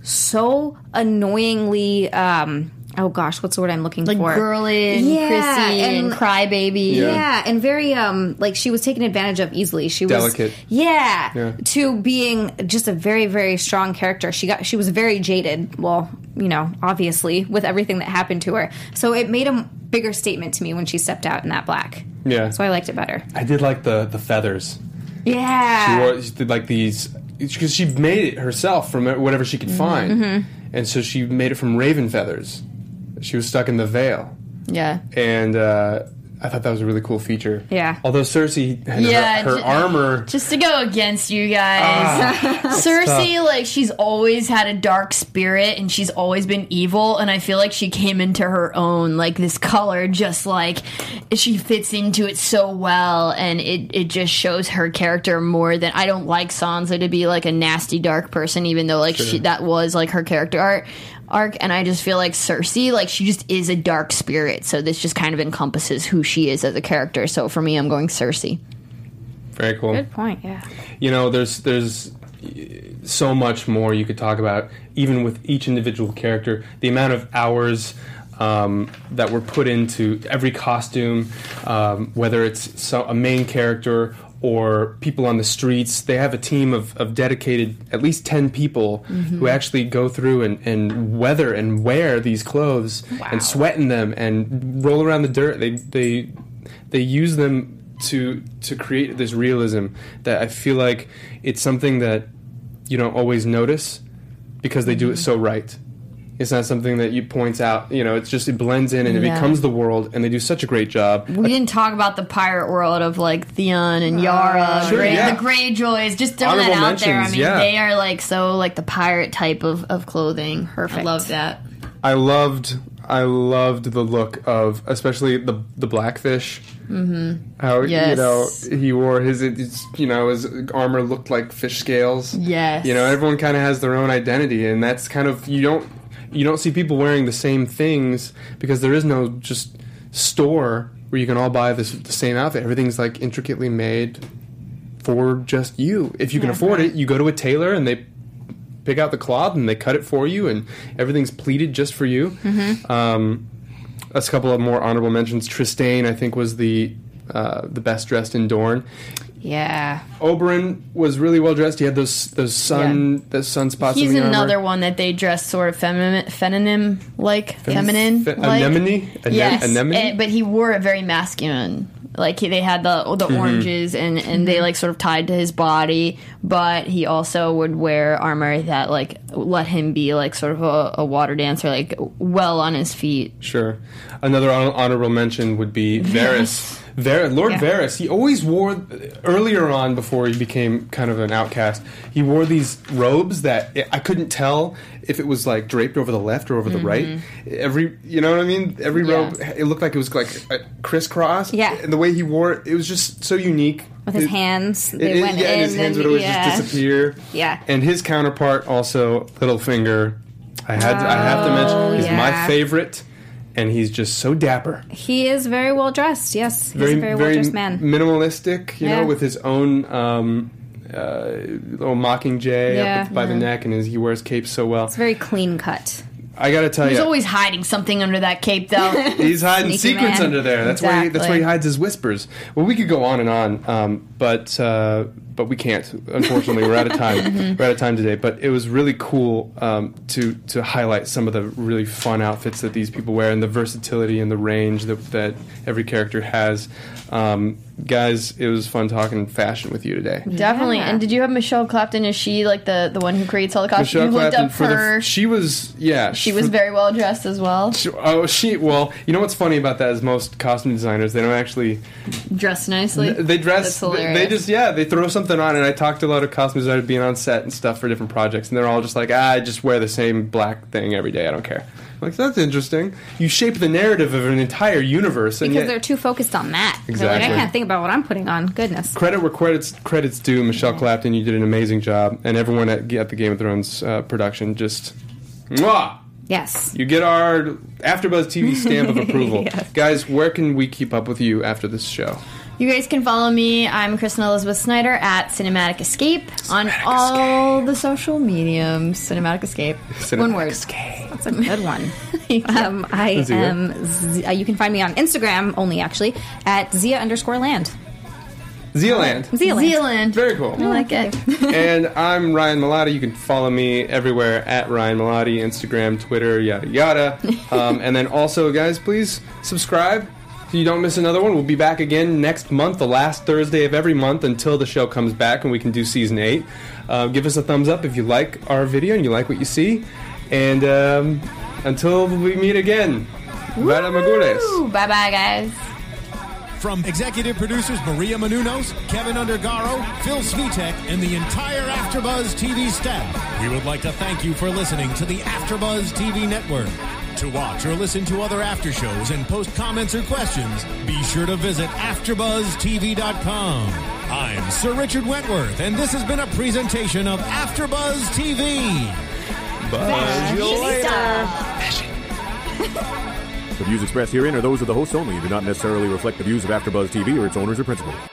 so annoyingly... Um, oh gosh, what's the word I'm looking Like for? girly and Yeah, prissy and, and- crybaby. Yeah. Yeah, and very um like she was taken advantage of easily. She was Delicate. Yeah, Yeah. to being just a very very strong character. She got she was very jaded. Well, you know, obviously with everything that happened to her. So it made a bigger statement to me when she stepped out in that black. Yeah. So I liked it better. I did like the the feathers. Yeah. She wore she did like these because she made it herself from whatever she could find, Mm-hmm. and so she made it from raven feathers. She was stuck in the veil, Yeah. and uh, I thought that was a really cool feature. Yeah. Although Cersei, had Yeah, her, her j- armor. Just to go against you guys, Cersei, like, she's always had a dark spirit and she's always been evil, and I feel like she came into her own, like, this color, just like she fits into it so well, and it, it just shows her character more than. I don't like Sansa to be like a nasty dark person, even though like she, that was like her character art. arc and I just feel like Cersei, like, she just is a dark spirit, so this just kind of encompasses who she is as a character. So for me, I'm going Cersei. Very cool. Good point. Yeah. You know, there's there's so much more you could talk about, even with each individual character. The amount of hours um, that were put into every costume, um, whether it's so, a main character or people on the streets. They have a team of, of dedicated, at least ten people Mm-hmm. who actually go through and, and weather and wear these clothes and sweat in them and roll around the dirt. They they they use them to to create this realism that I feel like it's something that you don't always notice because they do it so right. It's not something that you point out. You know, it's just it blends in and it Yeah. becomes the world, and they do such a great job. We didn't talk about the pirate world of like Theon and Yara, Sure, Grey, yeah. the Greyjoys. Just throwing that Honorable out there. I mentions, mean, yeah. they are like so like the pirate type of, of clothing. Perfect. I love that. I loved I loved the look of especially the the blackfish. Mm-hmm. How you Yes. know he wore his, his you know his armor looked like fish scales. Yes. You know, everyone kind of has their own identity, and that's kind of you don't you don't see people wearing the same things because there is no just store where you can all buy this the same outfit. Everything's like intricately made for just you. If you can Yeah, afford right. it, you go to a tailor and they pick out the cloth and they cut it for you, and everything's pleated just for you. Mm-hmm. Um, a couple of more honorable mentions. Trystane, I think, was the uh, the best dressed in Dorne. Yeah. Oberyn was really well dressed. He had those those sun those sunspots. He's in the another armor. one that they dress sort of feminine, feminine like feminine, Fe- like anemone? Ane- yes, anemone? eh, but he wore it very masculine. Like he, they had the the Mm-hmm. oranges and and they like sort of tied to his body, but he also would wear armor that like let him be like sort of a, a water dancer, like well on his feet. Sure. Another hon- honorable mention would be Varys. Var- Lord Yeah. Varys. He always wore earlier on before he became kind of an outcast. He wore these robes that I couldn't tell if it was like draped over the left or over the right. Every, you know what I mean? Every Yeah. robe, it looked like it was like a crisscross. Yeah. And the way he wore it, it was just so unique. With his It- hands, It, they it- went yeah, in. and his hands and, would always yeah. just disappear. Yeah. And his counterpart also, Littlefinger. I had to, I have to mention, he's my Oh, yeah. favorite, and he's just so dapper. He is very well dressed. Yes, he's a very well dressed man. minimalistic, you Yeah. know, with his own um, uh, little mockingjay Yeah. up by the neck, and his, he wears capes so well. It's very clean cut. I gotta tell He's you, always hiding something under that cape, though. he's hiding Sneaky secrets man. under there. That's where he, that's Exactly. where he hides his whispers. Well, we could go on and on, um, but uh, but we can't. Unfortunately, we're out of time. mm-hmm. We're out of time today. But it was really cool um, to to highlight some of the really fun outfits that these people wear and the versatility and the range that, that every character has. Um, guys, it was fun talking fashion with you today. Definitely. Yeah. And did you have Michelle Clapton? Is she like the, the one who creates all the costumes? Michelle you looked Clapton up for her. the, she was yeah She was very well dressed as well. She, oh, she well. You know what's funny about that is most costume designers, they don't actually dress nicely. They dress. That's They, hilarious. they just yeah. They throw something on, and I talked to a lot of costume designers being on set and stuff for different projects, and they're all just like, ah, I just wear the same black thing every day. I don't care. I'm like, that's interesting. You shape the narrative of an entire universe, and Because yet, they're too focused on that. They're Exactly. like, I can't think about what I'm putting on. Goodness. credit where credits credits due. Michelle Clapton, you did an amazing job, and everyone at, at the Game of Thrones uh, production just, mwah! Yes. You get our AfterBuzz T V stamp of approval. Yes. Guys, where can we keep up with you after this show? You guys can follow me. I'm Kristen Elizabeth Snyder at Cinematic Escape on all the social mediums. Cinematic Escape. Cinematic One word. Escape. That's a good one. um, I Zia. am. Z- uh, you can find me on Instagram only, actually, at Zia underscore land. Zealand. Zealand. Zealand. Very cool. I like it. And I'm Ryan Malati. You can follow me everywhere at Ryan Malati, Instagram, Twitter, yada yada. Um, and then also, guys, please subscribe so you don't miss another one. We'll be back again next month, the last Thursday of every month, until the show comes back and we can do season eight. Uh, give us a thumbs up if you like our video and you like what you see. And um, until we meet again, Vada Magures. Bye bye, guys. From executive producers Maria Menounos, Kevin Undergaro, Phil Svitek, and the entire AfterBuzz T V staff, we would like to thank you for listening to the AfterBuzz T V network. To watch or listen to other after shows and post comments or questions, be sure to visit after buzz T V dot com. I'm Sir Richard Wentworth, and this has been a presentation of AfterBuzz T V. Buzz you later. The views expressed herein are those of the hosts only and do not necessarily reflect the views of AfterBuzz T V or its owners or principals.